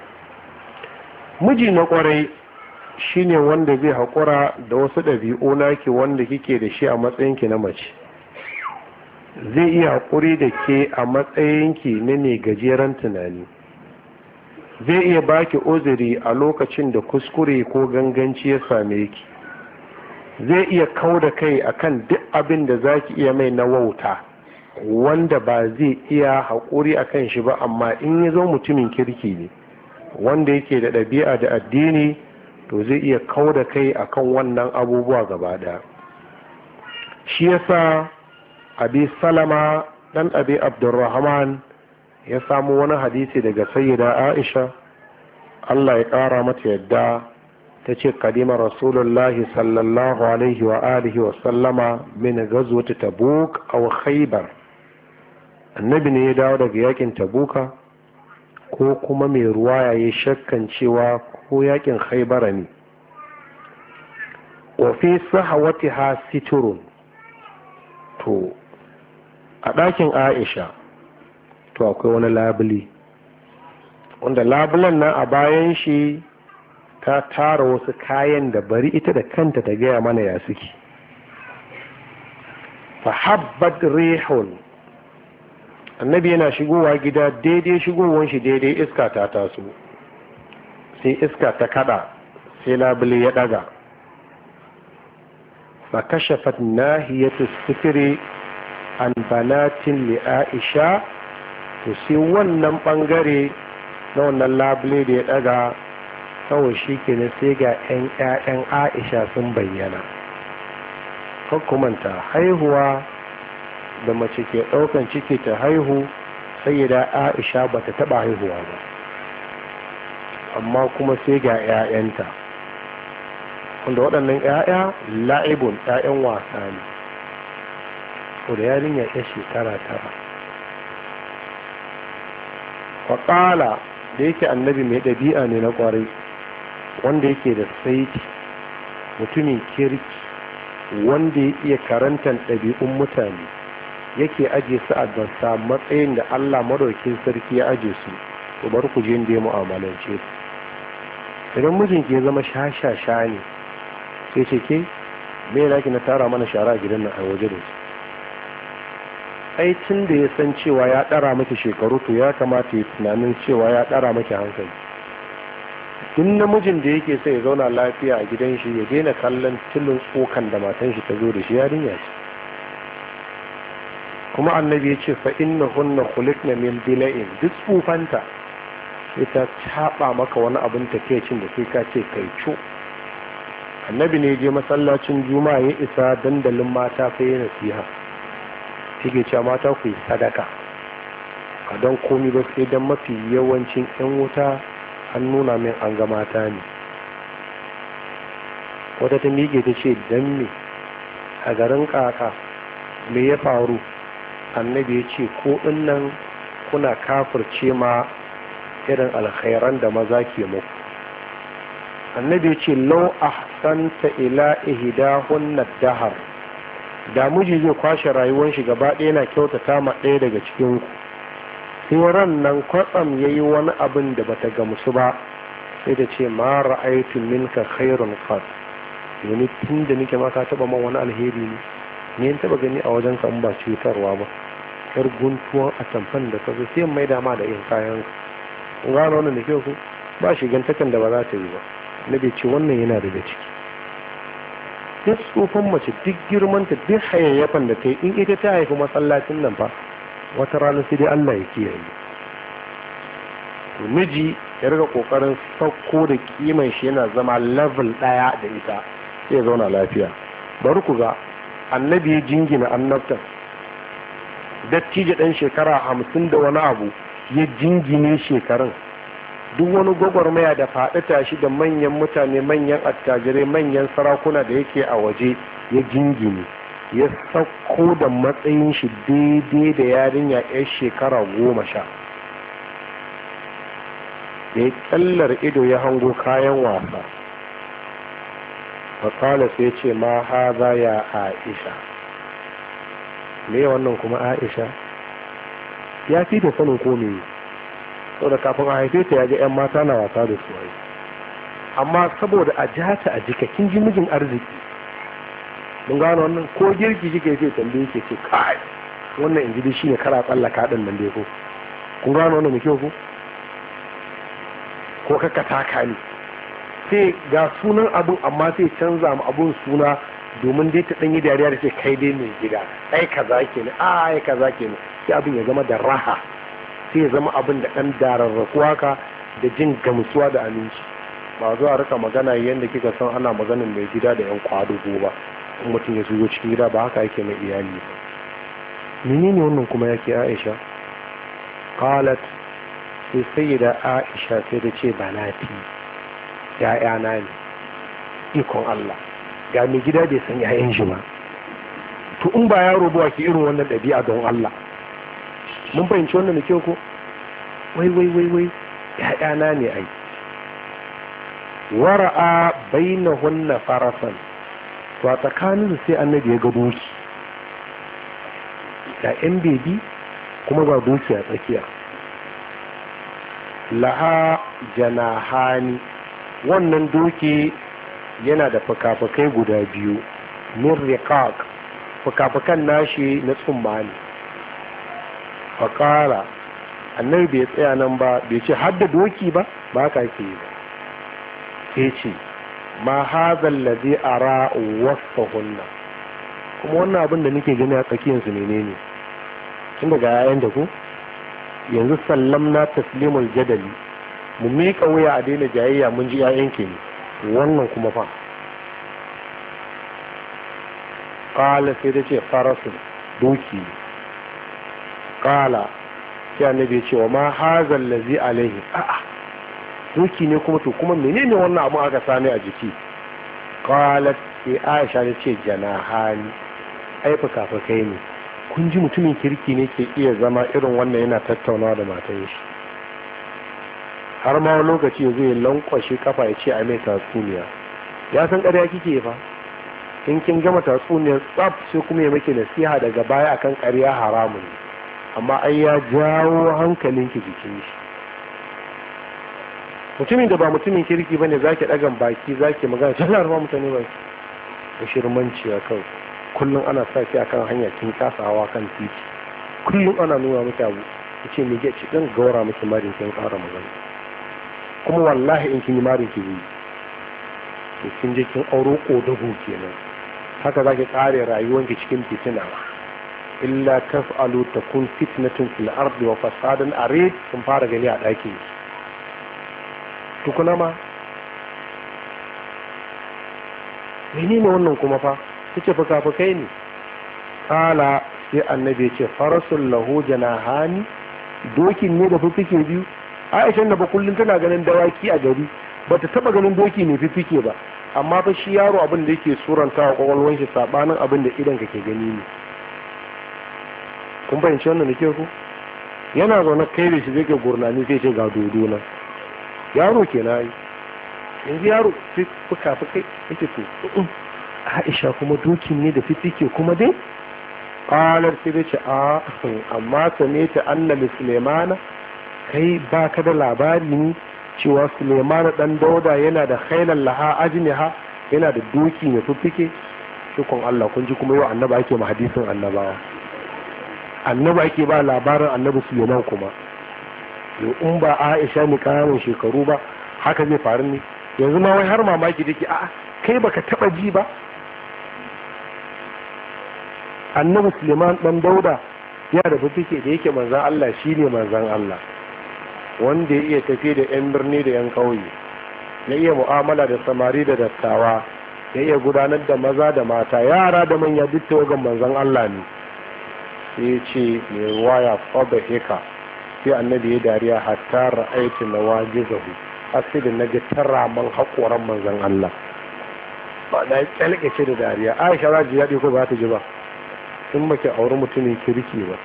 Miji na ƙwarai shine wanda zai haƙura da wasu ɗabi'u naki wanda kike da shi a matsayinki na mace. Zai iya haƙuri da ke a matsayinki na mai gajeren tunani. Zai iya baki uzuri a lokacin da kuskure ko ganganci ya same ki. Zai iya kau da kai akan duk abin da zaki iya mai na wauta, wanda ba zai iya haƙuri a kan shi ba, amma in ya zo mutumin kirki ne wanda yake da ɗabi'a da addini, to zai iya kau da kai akan wannan abubuwa gaba ɗaya. Shi yasa abi salama ɗan abi abdurrahman ya samu wani hadisi daga sayyida Aisha, Allah ya ƙara mata yadda, ta ce kadima rasulullahi sallallahu alaihi wa alihi wa sallama min ghazwati tabuk aw khaybar. Annabi ne ya dawo daga yakin tabuka, ko kuma mai ruwaya ya shakkan cewa ko yakin khaybara ne. Wa fi sahawatiha siturun, to a ɗakin Aisha to akwai wani labule, wanda labulen nan a bayan shi ta tara wasu kayan da bari ita da kanta ta gaya mana ya suke. Fa habbat rihun, annabi yana shigowa gida, daidai shigowar shi daidai iska ta taso, sai iska ta kada, sai labule ya daga. Fa kashafat nahiyatu sitri an banatin li Aisha, to sai wannan bangare na wannan labule da ya daga, kawai shi kenan sai ga 'yan 'ya'yan Aisha sun bayyana. Kakkumanta haihuwa da mace ke ɗaukan ciki ta haihu, sai da Aisha ba ta taɓa haihuwa ba, amma kuma sai ga 'ya'yanta, wanda waɗannan 'ya'ya la'ibun 'ya'yan wasa ne, ko da yarinya ya shekara tara. Faƙala, da yake annabi mai ɗabi'a ne na ƙwarai, wanda yake da saiti, mutumin kirki, wanda ya iya karantar ɗabi'un mutane, yake aje su a gasa matsayin da Allah madaukin sarki ya aje su, to bar ku je da ya mu'amalance su. Idan mijinki ya zama shashasha ne, sai ce ke me yana ki na tara mana shara a gidan nan a waje da su. Ai tun da ya san cewa ya ɗara miki shekaru, to ya kamata ya tunanin cewa ya ɗara miki hankali. Duk namijin da yake sai ya zauna lafiya a gidan shi, ya daina kallon tilin tsokan da matan shi ta zo da shi, yarinya ce. kuma annabi ya ce fa innahunna khuliqna min dila'in, duk tsufanta sai ta taba maka wani abin takeicin da sai ka ce kai co. annabi ne je masallacin juma'a ya isa dandalin mata fa yana nasiha, take cewa mata ku yi sadaka a don komi ba sai don mafi yawancin yan wuta an nuna min an ga mata ne. wata ta miƙe ta ce don me a garin kaka me ya faru? annabi ya ce ko nan kuna kafirce ma irin alkhairan da maza ke muku. annabi ya ce lau ahsanta ila ihdahunna dahar, da miji zai kwashe rayuwar shi gaba ɗaya na kyautata ma ɗaya daga cikin ku, sai ran nan kwatsam yayi wani abin da bata gamsu ba, sai ta ce ma ra'aytu minka khairun qat, yani tun da nake ma ka taba man wani alheri ne ne in taba gani a wajen ka in ba cutarwa ba, yar guntuwan a tamfan da ka zo sai mai dama da yin kayan ka. kun gano wannan da kyau ku ba shigantakan da ba za ta yi ba. na bai ce wannan yana daga ciki. duk tsofan mace duk girmanta duk hayayyafan da ta yi, in ita ta haifi masallacin nan fa wata rana sai dai Allah ya kiyaye. to miji ya riga kokarin sauko da kiman shi yana zama level daya da ita sai ya zauna lafiya. bari ku ga annabi ya jingina annabta, dattijo dan shekara hamsin da wani abu ya jingine shekarun. duk wani gwagwarmaya da faɗi tashi da manyan mutane, manyan attajirai, manyan sarakuna da yake a waje ya jingine, ya sauko da matsayin shi daidai da yarinya yar shekara goma sha. da ya tsallar ido ya hango kayan wasa, fakala sai ce ma haza ya Aisha, me wannan kuma Aisha? ya fi da sanin ko me, saboda kafin a haife ta ya ga 'yan mata na wasa da su, amma saboda a jata a jika kin ji mijin arziki. mun gano wannan, ko girki kike ce tambaye ke ce kai wannan in ji shi ne kara tsallaka din nan dai ko. kun gano wannan muke ko ko kaka taka ne, sai ga sunan abun amma sai canza mu abun suna domin dai ta danyi dariya da ce kai dai mai gida ai kaza kenan ai kaza kenan, sai abin ya zama da raha, sai ya zama abin da ɗan dararrakuwa ka da jin gamsuwa da aminci. ba zuwa rika magana yadda kika san ana maganin mai gida da yan kwadugo ba, in mutum ya shigo cikin gida ba haka yake mai iyali ba. menene wannan kuma yake Aisha? qalat sai sayyida Aisha sai da ce ba na fi ya'yana ne. ikon Allah, ga mai gida bai san yayan shi ba, to in ba yaro ba ke irin wannan ɗabi'a don Allah. mun fahimci wannan da kyau ko? wai wai wai wai ya'yana ne ai. wara'a bainahunna farasan, to a tsakanin sai annabi ya ga doki, da yan bebi kuma ga doki a tsakiya. laha janahani, wannan doki yana da fuka-fukai guda biyu, min riqaq, fuka-fukan nashi na tsumma ne. faƙara annabi bai tsaya nan ba, bai ce hadda doki ba, ba ka ke yi ba. sai ce ma hazal ladhi ara wasfahunna, kuma wannan abin da nake gani a tsakiyarsu menene? tun daga yayan da ku yanzu sallamna taslimul jadali, mu miƙa wuya a daina jayayya, mun ji yayan ke ne. wannan kuma fa qala sai da ce farasun, doki. qala sai annabi ya ce wa ma hazal ladhi alaihi, a'a doki ne kuma, to kuma menene wannan abu aka sami a jiki? qalat sai Aisha ta ce janahani, ai fuka-fukai ne. kun ji mutumin kirki ne ke iya zama irin wannan yana tattaunawa da matan shi, har ma lokaci ya zai lankwashe kafa ya ce a mai tatsuniya. ya san ƙarya kike fa, in kin gama tatsuniyar tsaf sai kuma ya maki nasiha daga baya akan ƙarya haramun ne, amma ai ya jawo hankalinki jikin shi. mutumin da ba mutumin kirki bane zaki dagan baki zaki magana jallar ba mutane ba da shirmanciya kawai. kullum ana sa ki akan hanya kin kasawa kan titi, kullum ana nuna miki abu yace me ke dan gaura miki marin kin ƙara magana, kuma wallahi in kin yi marin ki yi to kin je kin auro kodago kenan. haka zaki kare rayuwanki cikin fitina. illa taf'alu takun fitnatun fil ardi wa fasadun arid sun fara gani a ɗakin tukuna ma menene wannan kuma fa suke fuka-fukai ne. kala sai annabi ya ce farasul lahu janahani, dokin ne da fifike biyu. Aisha da ba kullum tana ganin dawaki a gari, bata taba ganin doki ne fifike ba, amma fa shi yaro abin da yake suranta wa kwakwalwar shi sabanin abin da idan kake gani ne. kun fahimci wannan da ke ku? Yana zaune kai da shi zai ke gurnani sai ce ga dodo na yaro ke na yi yanzu yaro sai fuka fukai yake to Aisha kuma dokin ne da fifike kuma dai qalar sai da ce a amma sane ta annabi Sulaimana, kai baka da labari ne cewa Sulaimana dan Dauda yana da khailan laha ajniha, yana da doki mai fifike. Shukun Allah, kun ji kuma yau annaba ake ma hadisin annabawa, annaba ake ba labarin annabi Sulaiman kuma. Yau in ba Aisha ne karamin shekaru ba haka zai faru ne. Yanzu ma wai har mamaki dake a'a kai baka taba ji ba annabi Suleiman dan Dauda ya da fifike da yake manzan Allah shine manzan Allah, wanda ya iya tafi da yan birni da yan kauye, ya iya mu'amala da samari da dattawa, ya iya gudanar da maza da mata, yara da manya, duk tawagan manzan Allah ne. sai ce mai waya fada heka, sai annabi ya dariya hatta ra'aytu nawajizahu, har sai da naga taraman hakoran manzan Allah. ba da kyalkace da dariya. Aisha za ji daɗi ko ba ta ji ba in make auri mutumin kirki ba,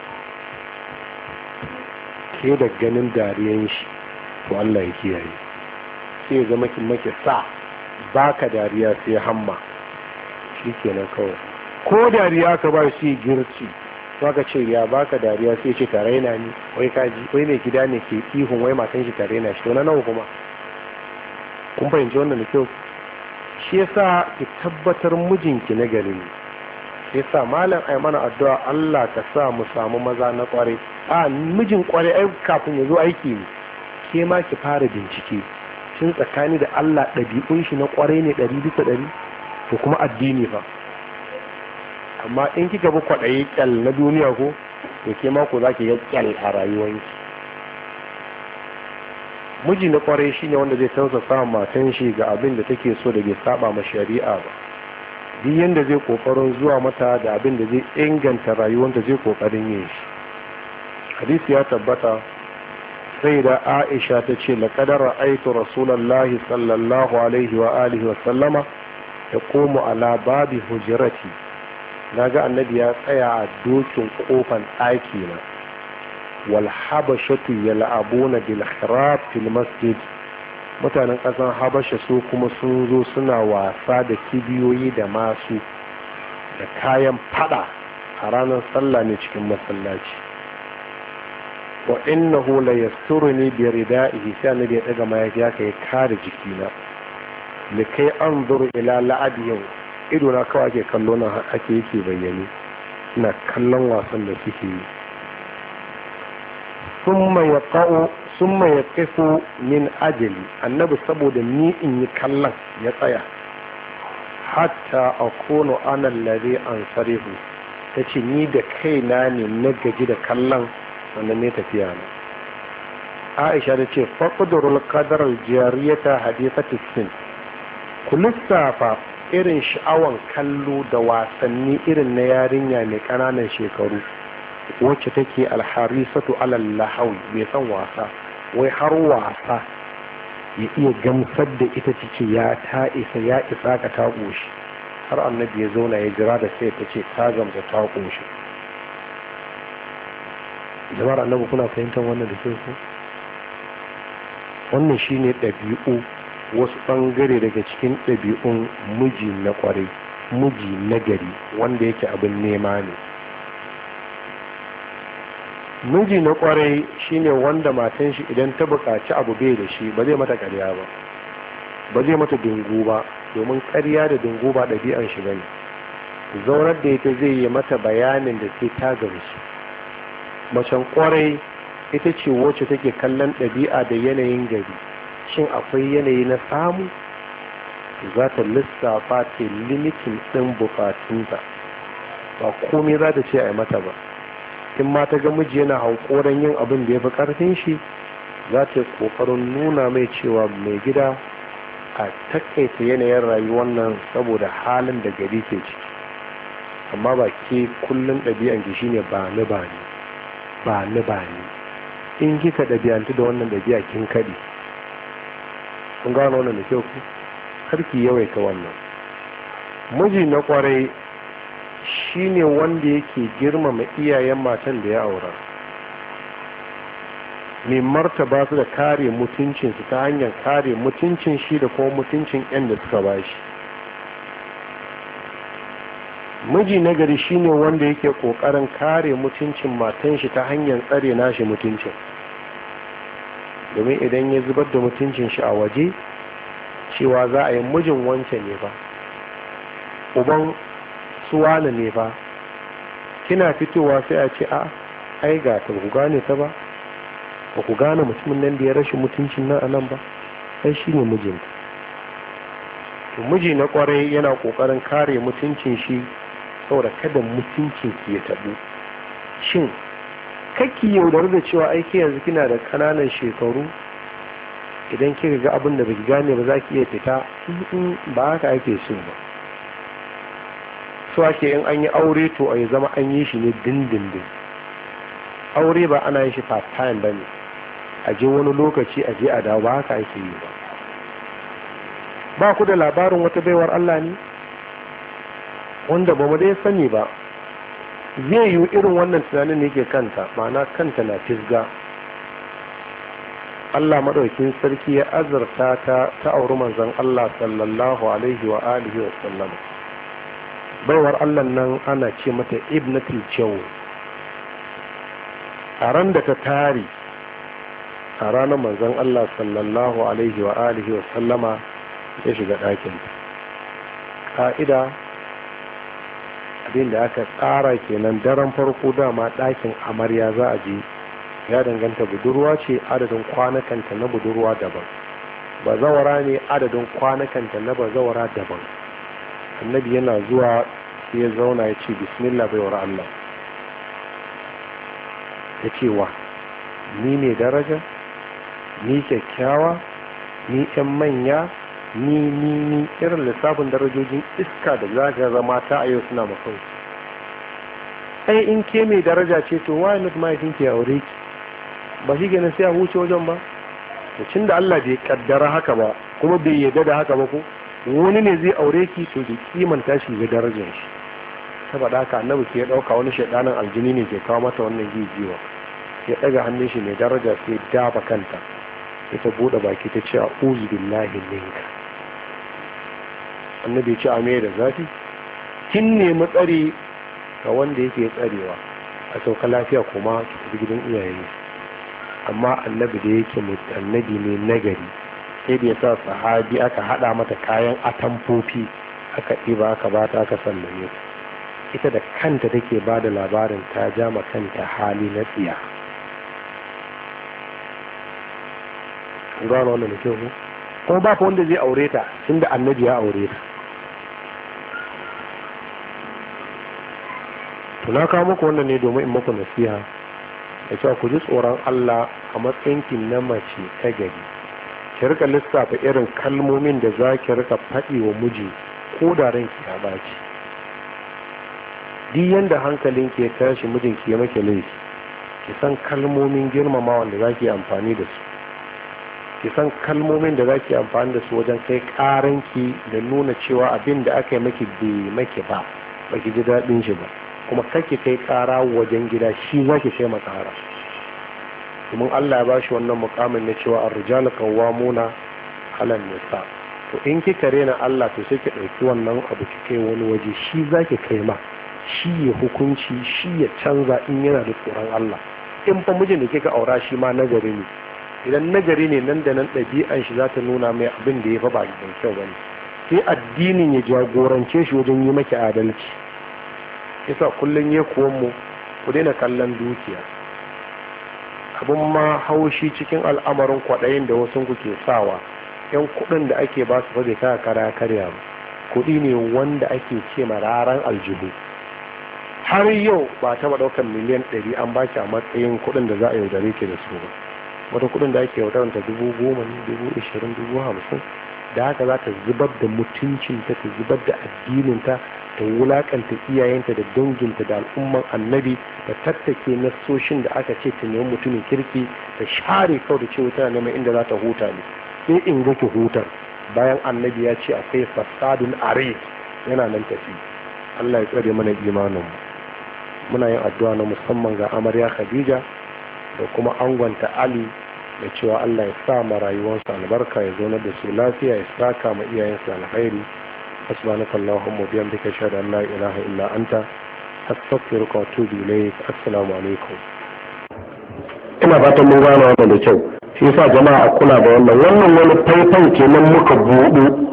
ke da ganin dariyan shi to Allah ya kiyaye, sai ya zama kin make sa baka dariya sai hamma, shi kenan kawai. ko dariya ka ba shi girci baka ce ya baka dariya sai ce tare na ni, wai kaji wai mai gida ne ke ihun wai matan shi tare na shi, to na nawa kuma. kun fahimci wannan da kyau? shi yasa ki tabbatar mijinki na gari ne. shi yasa malam ai mana addu'a Allah ka sa mu samu maza na kware. a mijin kware ai kafin ya zo aiki ne, ke ma ki fara bincike shin tsakani da Allah ɗabi'un shi na kware ne ɗari bisa ɗari, to kuma addini fa. amma in kika bi kwaɗayi kyal na duniya ko, to ke ma ko za ki ga kyal a rayuwanki. miji na kwarai shine wanda zai tausa sa matan shi ga abin da take so da bai saba ma shari'a ba, duk yanda zai kokarin zuwa mata da abin da zai inganta rayuwarta zai kokarin yin shi. hadisi ya tabbata, sai da Aisha ta ce laqad ra'aytu rasulullahi sallallahu alaihi wa alihi wa sallama yaqumu ala babi hujrati, naga annabi ya tsaya a dokin kofan ɗaki na. wal habashatu yal'abuna bil khirab fil masjid, mutanen ƙasar habasha su kuma sun zo suna wasa da kibiyoyi da masu da kayan fada a ranar sallah ne cikin masallaci. wa innahu la yasturuni bi ridaihi, sai annabi ya daga mayafi ya kai kare jikina, likai anzuru ila la'abiyin, ido na kawai ke kallo na ake yake bayyane, ina kallon wasan da suke yi. summa yaqa'u summa yaqifu min ajli, annabi saboda ni in yi kallon ya tsaya, hatta akunu ana alladhi ansarihu, tace ni da kaina ne na gaji da kallon sannan ne tafiya na. Aisha ta ce faqdurul qadar al jariyata hadithatu sin, ku lissafa irin sha'awan kallo da wasanni irin na yarinya mai ƙananan shekaru wacce take alharisatu alal lahawi, mai san wasa, wai har wasa ya iya gamsar da ita cike ya ta isa ya isa ka ta ƙoshi, har annabi ya zauna ya jira da sai ta ce ta gamsa ta ƙoshi. jama'ar annabi kuna fahimtar wannan da kyau ko? wannan shine ɗabi'u, wasu ɓangare daga cikin ɗabi'un miji na ƙwarai, miji na gari wanda yake abin nema ne. miji na ƙwarai shine wanda matan shi idan ta buƙaci abu bai da shi ba zai mata ƙarya ba, ba zai mata dungu ba, domin ƙarya da dungu ba ɗabi'an shi bane. zaunar da ita zai yi mata bayanin da sai ta gamsu. macen ƙwarai ita ce wacce take kallon ɗabi'a da yanayin gari, shin akwai yanayi na samu, za ta lissafa ta limitin ɗin bukatunta, ba komai za ta ce a yi mata ba. in ma ta ga miji yana hankoran yin abin da ya fi ƙarfin shi, za ta yi ƙoƙarin nuna mai cewa mai gida a takaita yanayin rayuwar nan saboda halin da gari ke ciki, amma ba ke kullum ɗabi'an ki shine ba ni ba ni ba ni ba ni. in kika ɗabi'antu da wannan ɗabi'a kin kaɗi. kun gano wannan da kyau ku karki yawaita wannan. miji na kwarai shine wanda yake girmama iyayen matan da ya aura, mai martaba su da kare mutuncinsu ta hanyar kare mutuncin shi da kuma mutuncin yan da suka bashi. miji nagari shine wanda yake kokarin kare mutuncin matan shi ta hanyar tsare nashi mutuncin, domin idan ya zubar da mutuncin shi a waje cewa za a yi mijin wancan ne ba, uban suwana ne ba, kina fitowa sai a ce a ai ga ta ku gane ta ba ba ku gane mutumin nan da ya rashin mutuncin nan a nan ba, sai shi ne mijinta. to miji na kwarai yana kokarin kare mutuncin shi saboda kada mutuncin ki ya tabu. shin kake yaudar da cewa aiki yanzu kina da kananan shekaru, idan kika ga abin da baki gane ba za ki iya fita? ba haka ake so ba. so ake in an yi aure to a yi zama an yi shi ne dindindin. aure ba ana yin shi part time ba ne, a je wani lokaci a je a dawo, ba haka ake yi ba. ba ku da labarin wata baiwar Allah ne wanda ba mu dai sani ba, zai yi irin wannan tunanin ne ke kanta, ma'ana kanta na fisga. Allah madaukin sarki ya azurta ta ta auri manzon Allah sallallahu alaihi wa alihi wa sallam. baiwar Allah nan ana ce mata ibnatul jaw. a ran da ta tari a ranar manzon Allah sallallahu alaihi wa alihi wa sallama ya shiga ɗakin. ƙa'ida abin da aka tsara kenan, daren farko dama ɗakin amarya za a je, ya danganta budurwa ce adadin kwanakanta na budurwa daban, bazawara ne adadin kwanakanta na bazawara daban. annabi yana zuwa sai ya zauna ya ce bismillah baiwar Allah. ya ce wa ni ne daraja, ni kyakkyawa, ni yan manya, ni ni ni irin lissafin darajojin iska da za ka zama ta a yau suna makon. ai in ke mai daraja ce to why not mahaifin ke aure ki? ba shi ganin sai a huce wajen ba. cin da Allah bai kaddara haka ba kuma bai yarda da haka ba, ko wani ne zai aure ki to da kimanta shi ga darajar shi. saboda haka annabi ke ya dauka wani shedanin aljini ne ke kawo mata wannan gigiwa, ya daga hannun shi mai daraja sai dafa kanta, sai ta bude baki ta ce a'udhu billahi minka. annabi ya ce a mai da zafi, kin nemi tsari ga wanda yake tsarewa, a sauka lafiya kuma ki tafi gidan iyaye. amma annabi da yake annabi ne nagari, sai da ya sa sahabi aka hada mata kayan atamfofi aka ɗiba aka bata aka sallame. ita da kanta take ba da labarin ta ja ma kanta hali na tsiya. gano wannan da kyau, kuma ba wanda zai aure ta tunda annabi ya aure ta. tuna kawo muku wannan ne domin in muku nasiha da cewa ku ji tsoron Allah a matsayinki na mace ta gari. ki rika lissafa irin kalmomin da za ki rika faɗi wa miji ko da ranki ya baci. duk yanda hankalinki ya tashi mijinki ya maki laifi, ki san kalmomin girmama wanda za ki amfani da su, ki san kalmomin da za ki amfani da su wajen kai ƙaranki da nuna cewa abin da aka yi maki bai maki ba, ba ki ji daɗin shi ba, kuma kake kai ƙara wajen gida, shi za ki kai makara. domin Allah ya bashi wannan mukamin na cewa ar-rijalu qawwamuna 'ala an-nisa. to in kika rena Allah to sai ki ɗauki wannan abu ki kai wani waje, shi za ki kai ma, shi ya hukunci, shi ya canza in yana da tsoron Allah. in fa mijin da kika aura shi ma nagari ne, idan nagari ne nan da nan ɗabi'an shi za ta nuna mai abin da ya fa ba da kyau ba ne, sai addinin ya jagorance shi wajen yi maki adalci. yasa kullum ya kuwan mu ku daina kallon dukiya. abin ma haushi cikin al'amarin kwaɗayin da wasu kuke sawa, yan kuɗin da ake ba su fa bai kaya kara karya ba, kuɗi ne wanda ake ce ma raran aljihu. har yau ba ta ɗaukar miliyan ɗari an baki a matsayin kuɗin da za a yaudare ke da su ba. Wata kuɗin da ake yaudaranta dubu goma ne, dubu ishirin, dubu hamsin, da haka za ta zubar da mutuncinta, ta zubar da addininta, ta wulakanta iyayenta da danginta da al'umman annabi, da tattake nassoshin da aka ce ta nemi mutumin kirki, ta share kawai da cewa tana neman inda za ta huta ne. Sai in ga ki hutar bayan annabi ya ce akwai fasadun are yana nan tafi. Allah ya tsare mana imanin mu. Muna yin addu'a na musamman ga amarya Khadija da kuma angonta Ali da cewa Allah ya sa ma rayuwarsu albarka, ya zo da su lafiya, ya saka ma iyayensu alkhairi. subhanaka allahumma wa bihamdika ashhadu an la ilaha illa anta astaghfiruka wa atubu ilayk. Assalamu alaikum. Ina fatan mun gane wannan da kyau. Shi yasa jama'a kula da wannan wannan wani faifan kenan muka buɗu